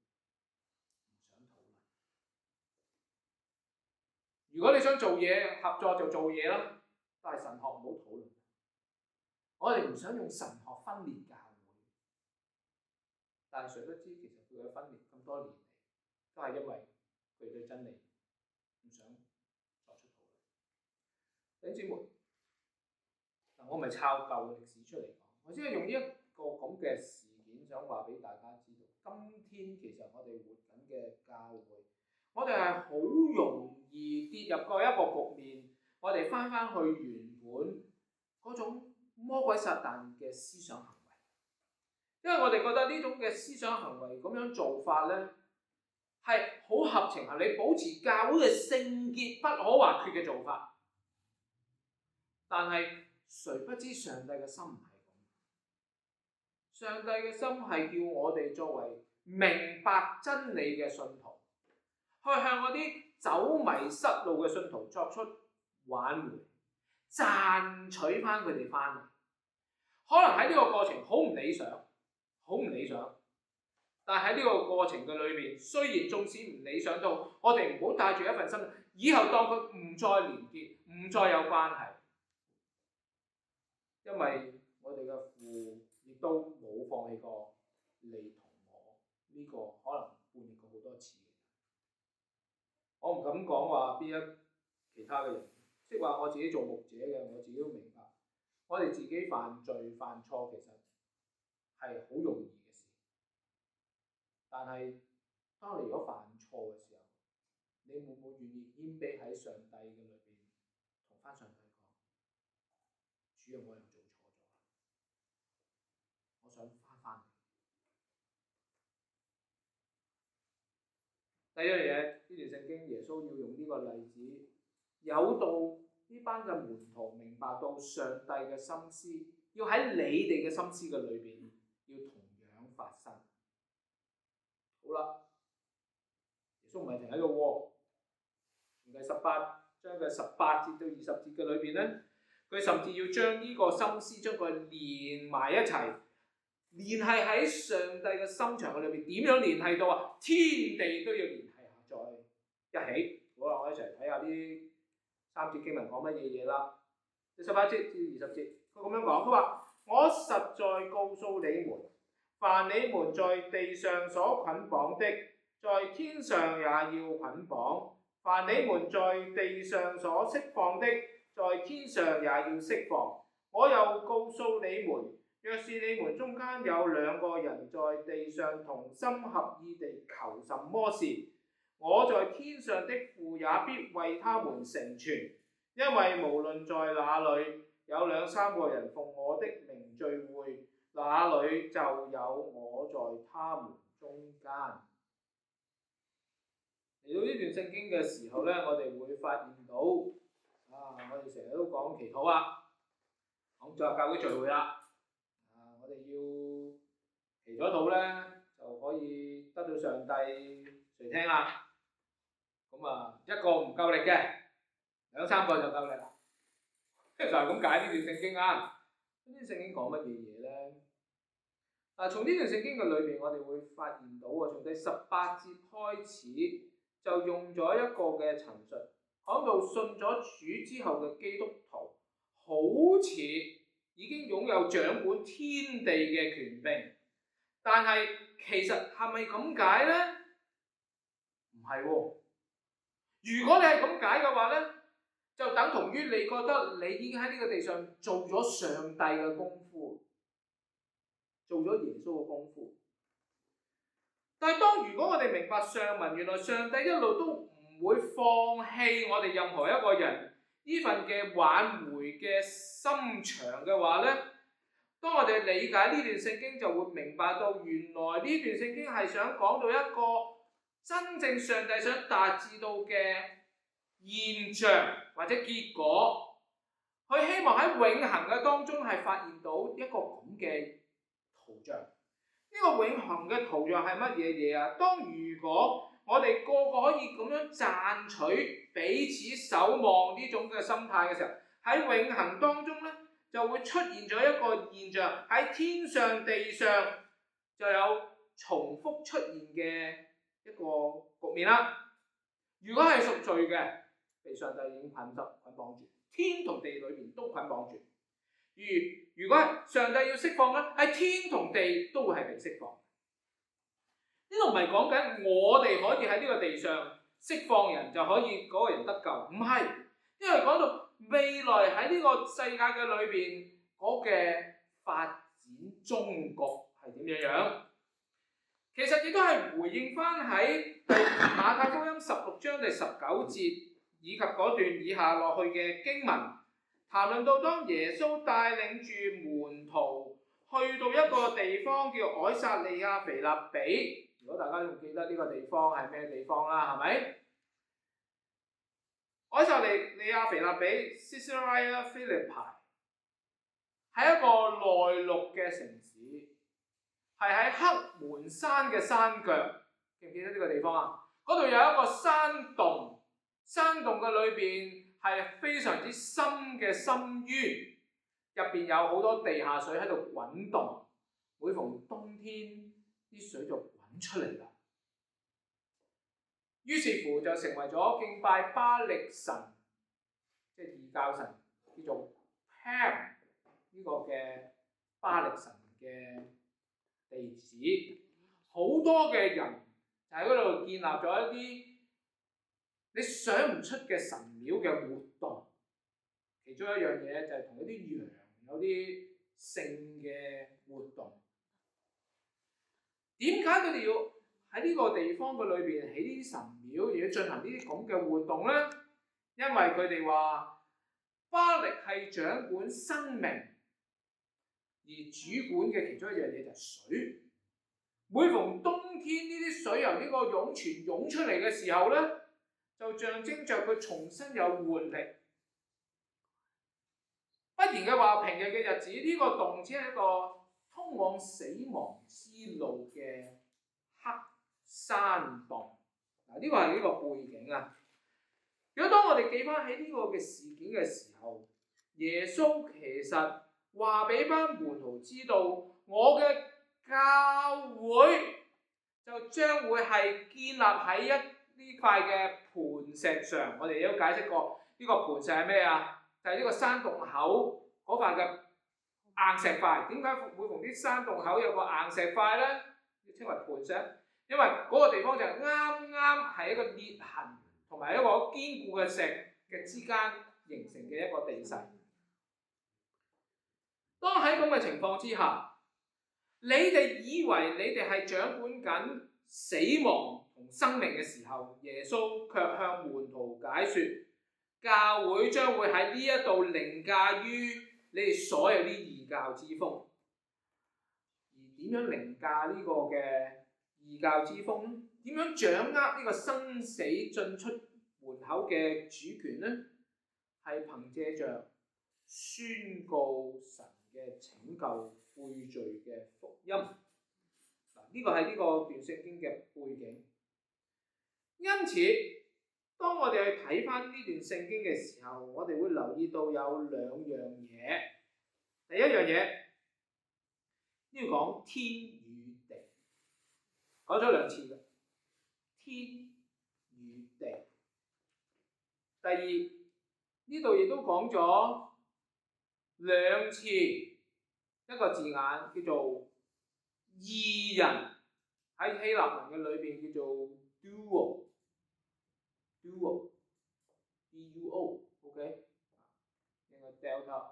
如果你想做嘢合作就做嘢啦，但係神學唔好討論。我哋唔想用神學分裂教會，但係誰不知其實佢嘅分裂咁多年嚟，都係因為佢哋對真理唔想作出討論。弟兄姊妹，我唔係抄舊歷史出嚟講，我只係用呢一個咁嘅事件，想話俾大家知道。今天其實我哋活緊嘅教會，我哋係好容易跌入過一個局面，我哋翻去原本嗰種魔鬼撒旦嘅思想行為，因為我哋覺得呢種嘅思想行為咁樣做法咧，係好合情合理，保持教會嘅聖潔不可或缺嘅做法。但係誰不知上帝嘅心唔係咁，上帝嘅心係叫我哋作為明白真理嘅信徒，去向嗰啲走迷失路嘅信徒作出挽回，賺取翻佢哋翻嚟。可能喺呢個過程好唔理想，但係喺呢個過程嘅裏面，雖然縱使唔理想到，我哋唔好帶住一份心，以後當佢唔再連結，唔再有關係，因為我哋嘅父亦都冇放棄過你同我，呢個可能叛逆過好多次。我唔敢講話邊一其他嘅人，即係話我自己做牧者嘅，我自己都明白，我哋自己犯罪犯錯其實係好容易嘅事，但係當你如果犯錯嘅時候，你會唔會願意謙卑喺上帝嘅裏邊同翻上帝講，主啊，我又做錯咗，我想翻嚟。第一樣嘢，呢段聖經耶穌要用呢個例子，誘導呢班嘅門徒明白到上帝嘅心思，要喺你哋嘅心思嘅裏邊，要同樣發生。好啦，耶穌唔係停喺度喎，從第18章嘅18節到20節嘅裏邊咧，佢甚至要將呢個心思將佢連埋一齊，連係喺上帝嘅心腸嘅裏邊，點樣聯繫到啊？天地都要聯繫在一起。好啦，我一齊睇下呢3節經文講乜嘢啦。第18節至20節，佢咁樣講，佢話：我實在告訴你們，凡你們在地上所捆綁的，在天上也要捆綁；凡你們在地上所釋放的，在天上也要釋放。我又告訴你們，若是你們中間有2個人在地上同心合意地求什麼事，我在天上的父也必為他們成全。因為無論在哪裏有2、3個人奉我的名聚會，那裏就有我在他們中間。嚟到呢段聖經嘅時候咧，我哋會發現到我哋成日都講祈禱啊，講咗教會聚會啦，我哋要祈咗禱咧，就可以得到上帝垂聽啦。咁一個唔夠力嘅，2、3個就夠力啦。就係咁解呢段聖經啊。呢段聖經講乜嘢嘢咧？從呢段聖經嘅裏邊，我哋會發現到從第18節開始就用咗一個嘅陳述，講到信咗主之後嘅基督徒，好似已經擁有掌管天地嘅權柄，但係其實係咪咁解咧？唔係喎。如果你係咁解嘅話咧，就等同於你覺得你已經喺呢個地上做咗上帝嘅功夫，做咗耶穌嘅功夫。但係如果我哋明白上文，原來上帝一路都唔會放棄我哋任何一個人呢份嘅挽回嘅心腸嘅話咧，當我哋理解呢段聖經，就會明白到原來呢段聖經係想講到一個真正上帝想達至到嘅現象或者結果，佢希望喺永恆嘅當中係發現到一個咁嘅圖像。呢個永恆嘅圖像係乜嘢嘢啊？當如果我哋個個可以咁樣賺取彼此守望呢種嘅心態嘅時候，喺永恆當中咧就會出現咗一個現象，喺天上地上就有重複出現嘅一個局面啦。如果係贖罪嘅，被上帝已經捆綁住，天同地裏邊都捆綁住。如果係上帝要釋放咧，喺天同地都會係被釋放。呢度唔係講緊我哋可以喺呢個地上釋放人就可以嗰個人得救，唔係，因為講到未來喺呢個世界嘅裏邊嗰嘅發展終局， 樣。其實亦都係回應翻喺馬太福音16章第19節以及嗰段以下落去嘅經文，談論到當耶穌帶領住門徒去到一個地方叫凱撒利亞腓立比。如果大家仲記得呢個地方係咩地方啦，係咪？凱撒利亞腓立比 Caesarea Philippi 係一個內陸嘅城市，係喺黑門山嘅山腳，記唔記得呢個地方啊？嗰度有一個山洞，山洞嘅裏邊係非常之深嘅深淵，入邊有好多地下水喺度滾動，每逢冬天啲水就滾出嚟啦。於是乎就成為咗敬拜巴力神，即係異教神，叫做 Pan 呢個嘅巴力神嘅地址。好多嘅人就喺嗰度建立咗一啲你想唔出嘅神廟嘅活動。其中一樣嘢就係同一啲羊有啲性嘅活動。點解佢哋要喺呢個地方嘅裏邊起呢啲神廟，而要進行呢啲咁嘅活動呢？因為佢哋話巴力係掌管生命，而主管嘅其中一樣嘢就係水。每逢冬天呢啲水由呢個湧泉湧出嚟嘅時候呢，就象徵着佢重新有活力。不然嘅話，平日嘅日子呢個洞只係一個通往死亡之路嘅黑山洞。嗱，呢個係呢個背景啊。如果當我哋記翻起呢個嘅事件嘅時候，耶穌其實話俾班門徒知道，我嘅教會就將會係建立喺呢塊嘅磐石上。我哋都解釋過呢個磐石係咩啊？就係呢個山洞口嗰塊嘅硬石塊。點解每逢啲山洞口有個硬石塊呢？要稱為磐石，因為嗰個地方就啱啱係一個裂痕同埋一個堅固嘅石嘅之間形成嘅一個地勢。當喺咁嘅情況之下，你哋以為你哋係掌管緊死亡同生命嘅時候，耶穌卻向門徒解說，教會將會喺呢一度凌駕於你哋所有啲異教之風。而點樣凌駕呢個嘅異教之風呢？點樣掌握呢個生死進出門口嘅主權呢？係憑藉着宣告神嘅拯救悔罪嘅福音。呢個係呢個段聖經嘅背景。因此，當我哋去睇翻呢段聖經嘅時候，我哋會留意到有兩樣嘢。第一樣嘢，呢度講天與地，講咗兩次嘅天與地。第二，呢度亦都講咗兩次一個字眼，叫做義人，喺希臘文嘅裏邊叫做 duo，D-U-O，OK， 另外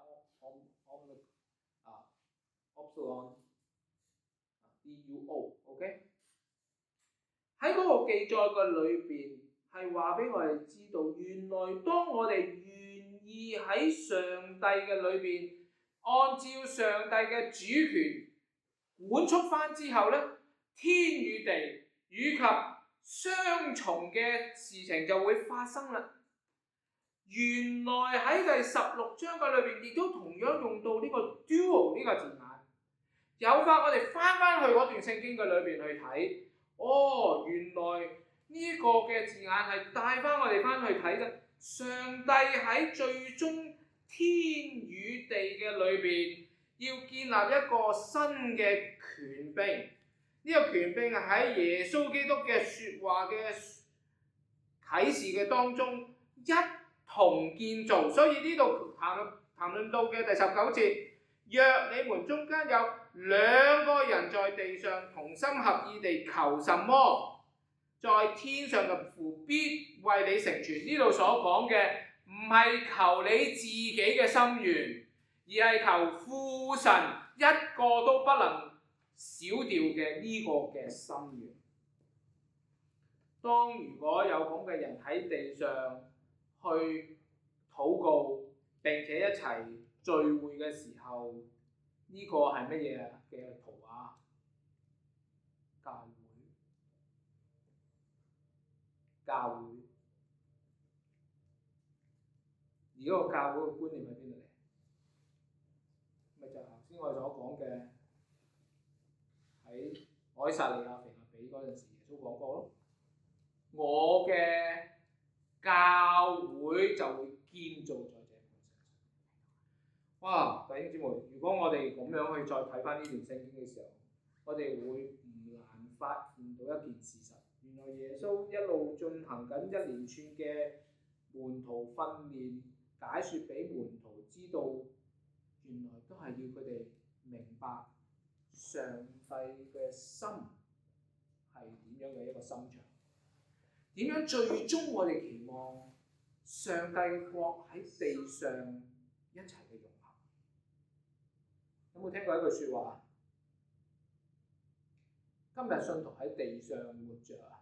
delta、epsilon、D-U-O，OK， 喺嗰個記載嘅裏邊係話俾我哋知道，原來當我哋願意喺上帝嘅裏邊，按照上帝嘅主權管束翻之後呢，天與地以及雙重嘅事情就會發生啦。原來喺第16章嘅裏邊，亦都同樣用到呢個 duo 呢個字眼。有法我哋翻去嗰段聖經嘅裏邊去睇，原來呢個嘅字眼係帶翻我哋翻去睇嘅。上帝喺最終天與地嘅裏邊，要建立一個新嘅權柄。呢個權柄係喺耶穌基督嘅説話嘅啟示嘅當中一同建造。所以呢度談論到嘅第19節，若你們中間有兩個人在地上同心合意地求什麼，在天上嘅父必為你成全。呢度所講嘅唔係求你自己嘅心願，而係求父神一個都不能少掉嘅呢個嘅心願。當如果有咁嘅人喺地上去禱告並且一齊聚會嘅時候，呢個係乜嘢嘅圖畫？教會。而嗰個教會嘅觀念喺邊度嚟？咪就係頭先我所講嘅喺凱撒利亞腓立比嗰陣時，耶穌講過咯。我嘅教會就會建造在這磐石上。哇！弟兄姊妹，如果我哋咁樣去再睇翻呢段聖經嘅時候，我哋會唔難發現到一件事實，原來耶穌一路進行緊一連串嘅門徒訓練，解説俾門徒知道，原來都係要佢哋明白上帝嘅心係點樣嘅一個心腸，點樣最終我哋期望上帝嘅國喺地上一齊嘅融合。有冇聽過一句説話？今日信徒喺地上活着啊，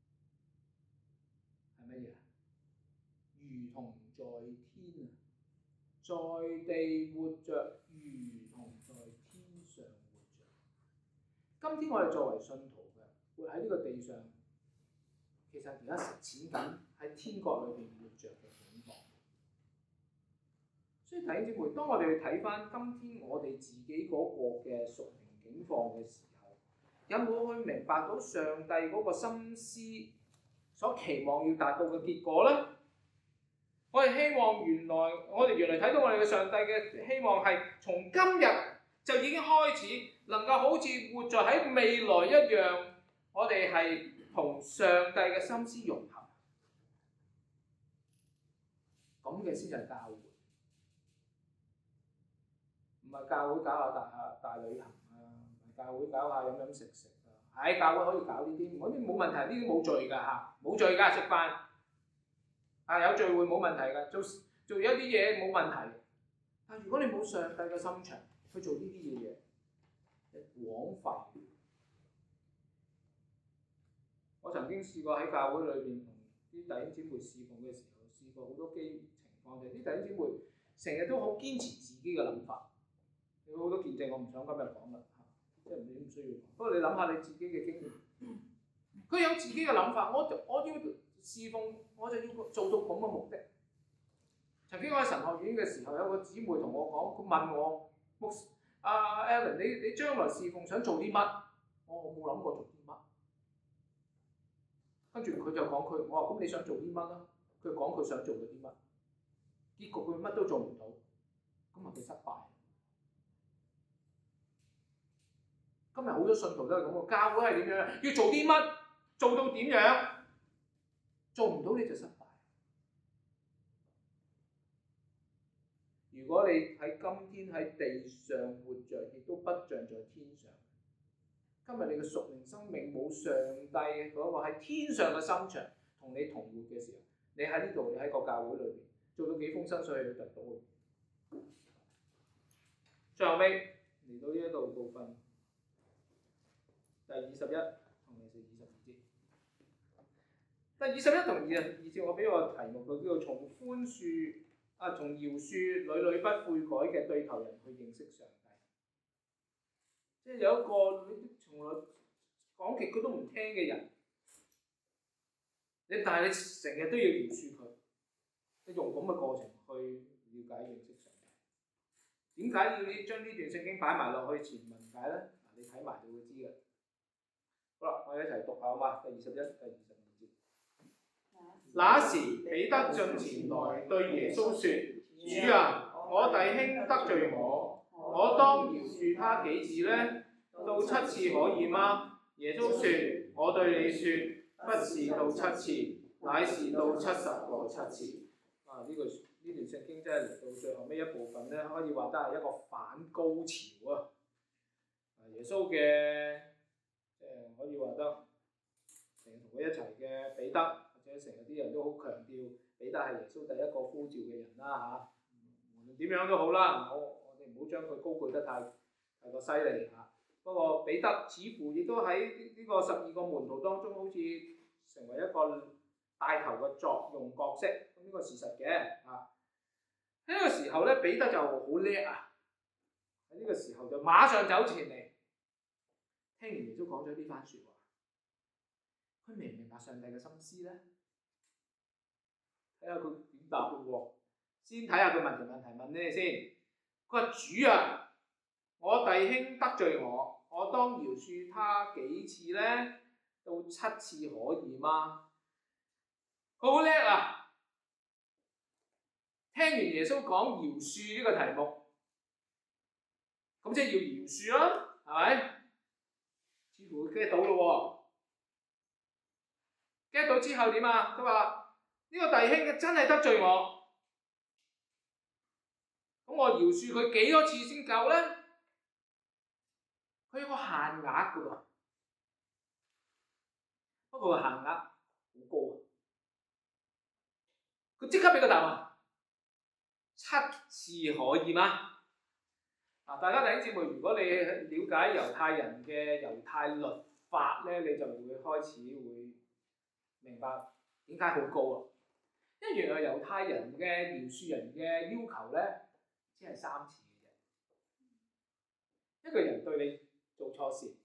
係乜嘢？如同在天啊，在地活着，如同在天上活着。今天我哋作為信徒嘅，活喺呢個地上，其實而家實踐緊喺天國裏邊活着嘅境況。所以弟兄姊妹，當我哋去睇翻今天我哋自己嗰個嘅屬靈境況嘅時候，有冇去明白到上帝嗰個心思所期望要達到嘅結果呢？我哋希望我哋原來睇到我哋嘅上帝嘅希望係從今日就已經開始，能夠好似活在喺未來一樣，我哋係同上帝嘅心思融合，咁嘅先係教會，唔係教會搞下大旅行啊，唔係教會搞下飲飲食食啊，喺教會可以搞呢啲，嗰啲冇問題，呢啲冇罪㗎嚇，冇罪㗎，食飯啊有聚會冇問題㗎，做一啲嘢冇問題。但如果你冇上帝嘅心腸去做呢啲嘢，枉費。我曾經試過喺教會裏邊同啲弟兄姊妹侍奉嘅時候，試過好多情況，就係啲弟兄姊妹成日都好堅持自己嘅諗法。有好多見證，我唔想今日講啦，即係唔需要講。不過你諗下你自己嘅經驗，佢有自己嘅諗法，我要侍奉，我就要做到咁嘅目的。曾經我喺神學院嘅時候，有個姊妹同我講，佢問我：Alan， 你將來侍奉想做啲乜？我冇諗過做啲乜。跟住佢就講我話咁你想做啲乜啦？佢講佢想做嘅啲乜，結局佢乜都做唔到，咁咪佢失敗。今日好多信徒都係咁喎，教會係點樣？要做啲乜？做到點樣？做唔到你就失敗。如果你喺今天喺地上活着，亦都不像在天上。今日你嘅屬靈生命冇上帝嗰個喺天上嘅心腸同你同活嘅時候，你喺呢度，你喺個教會裏邊做到幾風生水起就得到。最後尾嚟到呢一度部分，第21同埋22節。第21同22節，我俾個題目佢叫做從寬恕從饒恕屢屢不悔改嘅對頭人去認識上帝。即係有一個你從來講極佢都唔聽嘅人，但係你成日都要饒恕佢，你用咁嘅過程去了解認識上帝。點解要你將呢段聖經擺埋落去前文解咧？你睇埋就會知嘅。好啦，我哋一齊讀下好嘛？第21、第22節。那時彼得進前來對耶穌說：主啊，我弟兄得罪我當饒恕他幾次呢？到7次可以嗎？耶穌說：我對你說，不是到7次，乃是到70個7次。呢段聖經真係嚟到最後尾一部分咧，可以話得係一個反高潮啊！耶穌嘅可以話得成日同佢一齊嘅彼得，或者成日啲人都好強調彼得係耶穌第一個呼召嘅人啦嚇。無論點樣都好啦，我哋唔好將佢高舉得太過犀利嚇。 不過彼得似乎亦都喺呢個12個門徒當中，好似成為一個帶頭嘅作用角色，咁呢個事實嘅啊。喺呢個時候咧，彼得就好叻啊！喺呢個時候就馬上走前嚟，聽完耶穌講咗呢番説話，佢明唔明白上帝嘅心思咧？睇下佢點答嘅喎。先睇下佢問咩先。佢話：主啊，我弟兄得罪我當饒恕他幾次咧？到7次可以嗎？佢好叻啊！聽完耶穌講饒恕呢個題目，咁即係要饒恕啦，係咪？似乎 get 到咯喎，get 到之後點啊？佢話呢個弟兄真係得罪我，咁我饒恕佢幾多次先夠咧？佢有個限額㗎喎，不過個限額好高啊！佢即刻俾個答案，7次可以嗎？嗱，大家弟兄姊妹，如果你了解猶太人嘅猶太律法咧，你就會開始會明白點解好高啊！因為原來猶太人嘅饒恕人嘅要求咧，只係3次嘅啫。一個人對你做錯事，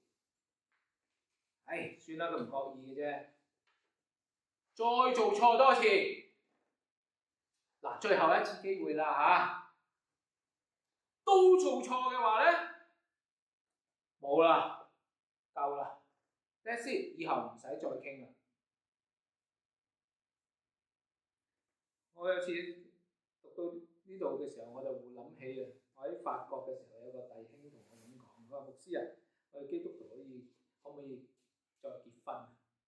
算啦，佢唔覺意嘅啫。再做錯多次，嗱，最後一次機會啦嚇。都做錯嘅話咧，冇啦，夠啦 ，that's it，以後唔使再傾啦。我有次讀到呢度嘅時候，我就會諗起啊，我喺法國嘅時候有個弟兄同我咁講，佢話牧師啊，我哋基督徒可唔可以再結婚？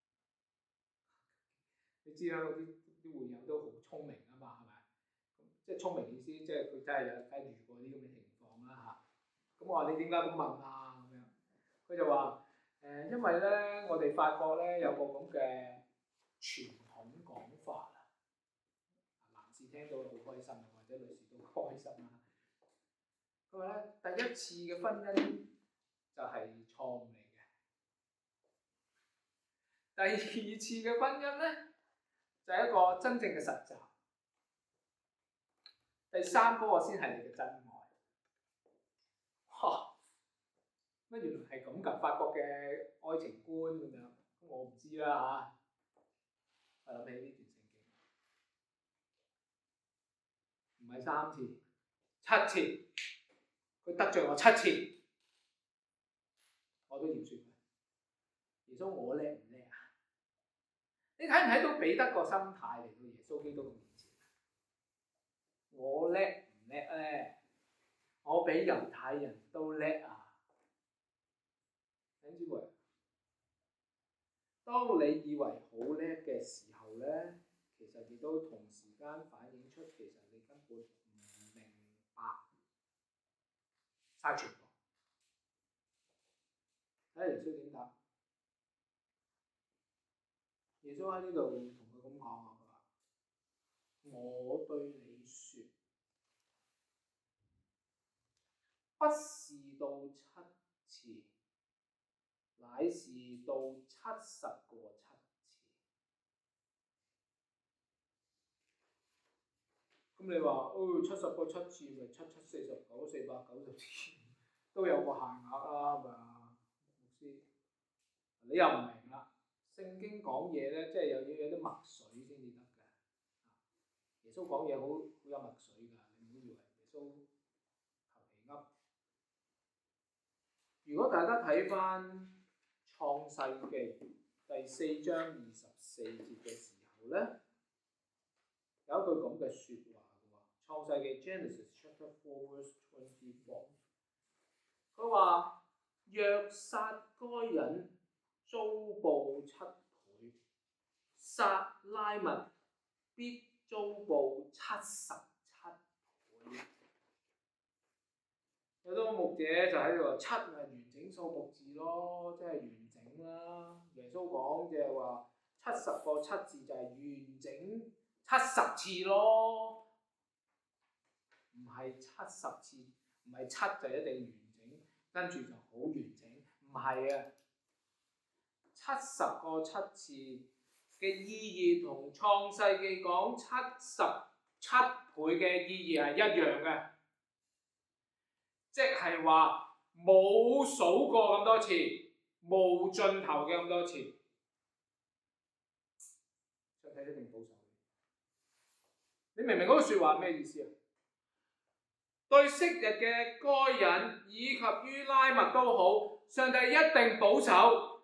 你知啦，啲會友都好聰明啊嘛，係咪？即係聰明意思，即係佢真係有遇過啲咁嘅情況啦嚇。咁我話你點解咁問啊？咁樣，佢就話因為咧，我哋法國咧有個咁嘅傳統講法啊，男士聽到好開心，或者女士都開心啦。佢話咧，第一次嘅婚姻就係錯誤嚟嘅，第二次嘅婚姻咧就係一個真正嘅實習，第3個先係你嘅真愛。乜原來係咁㗎？法國嘅愛情觀咁樣，我唔知啦嚇。我諗起呢段聖經，唔係3次，7次，佢得罪我7次，我都饒恕佢。耶穌我叻唔叻啊？你睇唔睇到彼得個心態嚟到耶穌基督嘅面前？我叻唔叻咧？我比猶太人都叻啊！弟兄姊妹，當你以為好叻嘅時候咧，其實亦都同時間反映出其實你根本唔明白晒全部。睇耶穌點答？耶穌喺呢度同佢咁講啊，佢話：我對你説，不是到7次。乃是到70個7次。咁你話70個7次咪7749 490次都有個限額啦，係咪啊？牧師，你又唔明啦？聖經講嘢咧，即係有啲墨水先至得嘅。耶穌講嘢好有墨水㗎，你唔好以為耶穌求其噏。如果大家睇翻創世記第4章24節嘅時候咧，有一句咁嘅説話嘅喎。創世記 Genesis chapter 4 verse 24，佢話若殺該人遭報7倍，殺拉麥必遭報77倍。有啲牧者就喺度話7係完整數目字咯，即係完整啦。耶穌講嘅係話70個7字就係完整70次咯，唔係70次，唔係7就一定完整，跟住就好完整， 係啊，70個七次嘅意義同創世記講77倍嘅意義係一樣嘅，即係話冇數過咁多次，無盡頭嘅咁多次。上帝一定保守。你明唔明嗰句説話咩意思啊？對昔日嘅該隱以及於拉麥都好，上帝一定保守。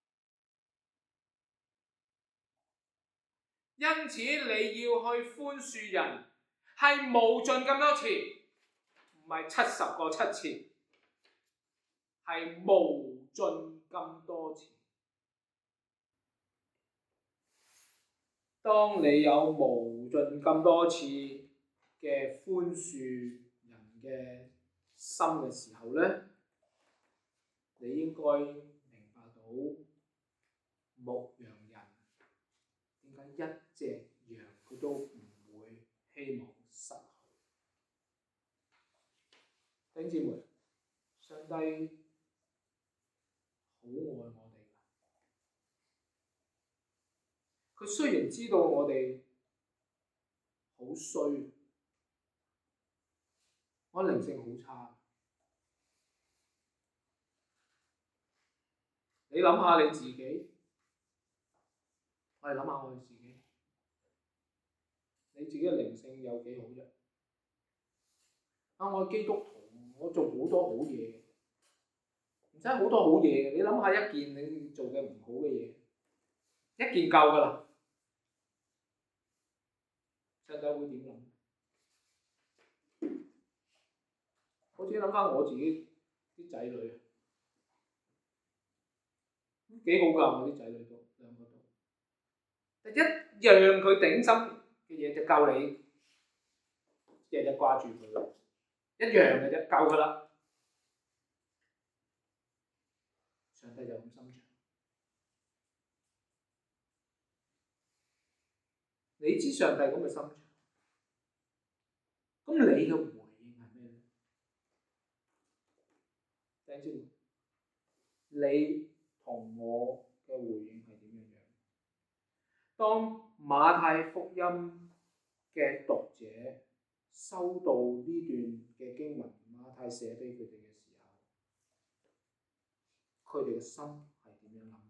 因此你要去寬恕人，係無盡咁多次，唔係70個7次，係無盡咁多次。當你有無盡咁多次嘅寬恕人嘅心嘅時候咧，你應該明白到牧羊人點解一隻羊佢都唔會希望失去。弟兄姊妹，上帝好愛我哋。佢雖然知道我哋好衰，我靈性好差。你諗下你自己，我哋諗下我哋自己，你自己嘅靈性有幾好啫？我係基督徒，我做好多好嘢，唔使好多好嘢嘅。你諗下一件你做嘅唔好嘅嘢，一件夠㗎啦。上帝會點諗？我自己諗翻我自己啲仔女啊，幾好㗎！我啲仔女都兩個都，一樣佢頂心嘅嘢就夠你日日掛住佢，一樣嘅啫，夠㗎啦。上帝就咁心腸，你知上帝咁嘅心腸，咁你嘅回應係咩咧？聽住，你同我嘅回應係點樣樣？當馬太福音嘅讀者收到呢段嘅經文，馬太寫俾佢哋嘅時候，佢哋嘅心係點樣諗？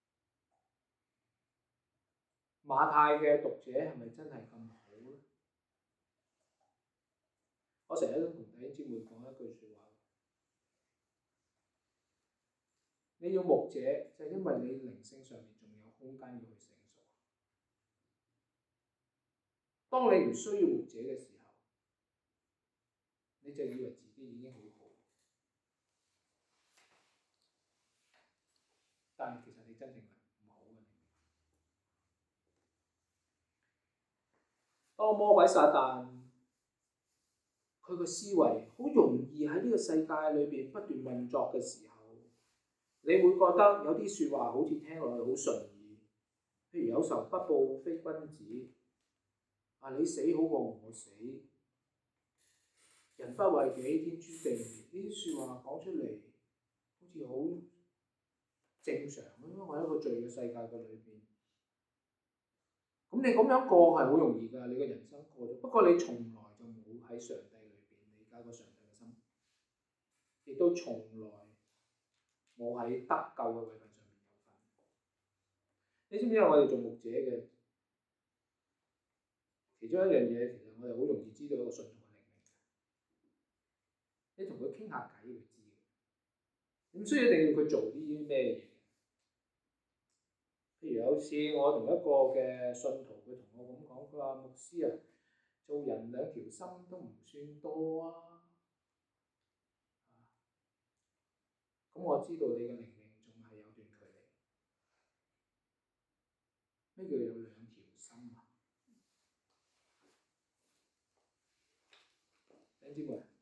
馬太嘅讀者係咪真係咁好咧？我成日都同弟兄姊妹講一句説話，你要牧者就係因為你靈性上面仲有空間要去成熟。當你唔需要牧者嘅時候，你就以為自己已經好好，但係其實你真正係唔好嘅。當魔鬼撒旦佢個思維好容易喺呢個世界裏邊不斷運作嘅時候，你會覺得有啲説話好似聽落去好順耳，譬如有仇不報非君子，你死好過我死，人不為己天誅地滅，呢啲説話講出嚟好似好正常，因為我喺一個罪嘅世界嘅裏邊，咁你咁樣過係好容易㗎，你嘅人生過咗，不過你從來就冇喺上帝裏邊理解過上帝嘅心，亦都從來冇喺得救嘅位份上面有份。你知唔知我哋做牧者嘅其中一樣嘢，其實我哋好容易知道一個信徒嘅靈命。你同佢傾下偈，佢知嘅。你唔需要一定要佢做啲咩嘢。譬如有次我同一個嘅信徒，佢同我咁講，佢話牧師啊，做人兩條心都唔算多啊。咁我知道你嘅靈命仲係有段距離。咩叫有兩條心啊？弟兄姊妹，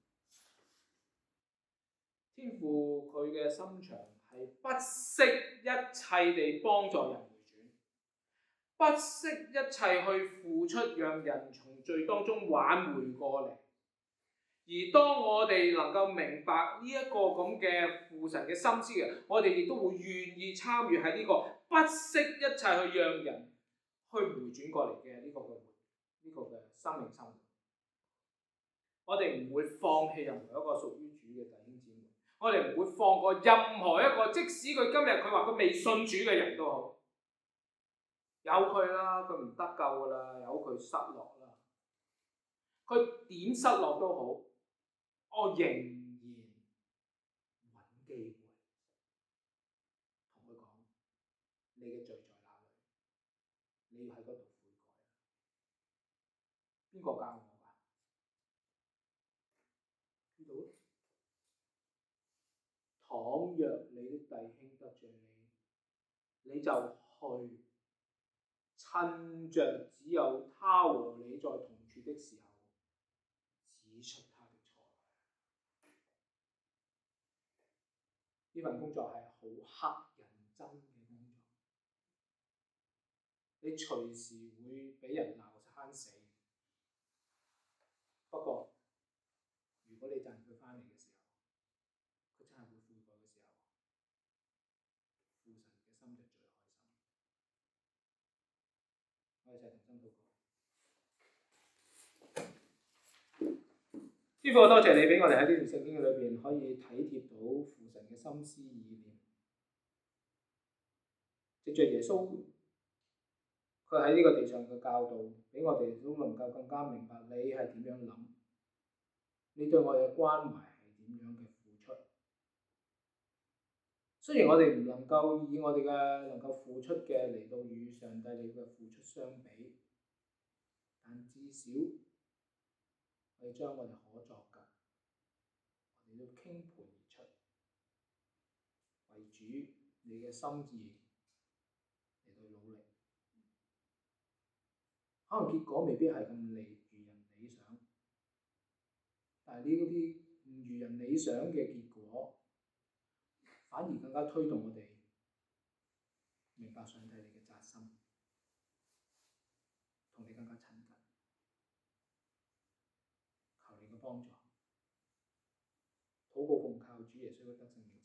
天父佢嘅心腸係不惜一切地幫助人回轉，不惜一切去付出，讓人從罪當中挽回過嚟，而而當我哋能夠明白呢一個咁嘅父神嘅心思嘅，我哋亦都會願意參與喺呢個不惜一切去讓人去回轉過嚟嘅呢個嘅生命生活。我哋唔會放棄任何一個屬於主嘅弟兄姊妹，我哋唔會放過任何一個，即使佢今日佢話佢未信主嘅人都好，由佢啦，佢唔得救噶啦，由佢失落啦，佢點失落都好，我仍然揾機會同佢講：你嘅罪在哪裏？你要喺嗰度悔改。邊個教我㗎？呢度，倘若你的弟兄得罪你，你就去，趁着只有他和你在同處的時候，指出他的錯。呢份工作係好乞人憎嘅工作，你隨時會俾人鬧慘死。不過，如果你賺佢翻嚟嘅時候，佢真係會悔改嘅時候，父神嘅心就最開心。我哋一齊同心禱告。天父，多謝你俾我哋喺呢段聖經嘅裏邊可以體貼到父神嘅心思意念。藉著耶穌佢喺呢個地上嘅教導，俾我哋都能夠更加明白你係點樣諗，你對我哋嘅關懷係點樣嘅付出。雖然我哋唔能夠以我哋嘅能夠付出嘅嚟到與上帝你嘅付出相比，但至少我哋將我哋可作嘅，我哋都傾盤而出，為主你嘅心意嚟到努力。可能結果未必係咁如人理想，但係呢啲唔如人理想嘅結果，反而更加推動我哋明白上帝你嘅扎心，同你更加親近，求你嘅幫助。禱告奉靠主耶穌嘅得勝名。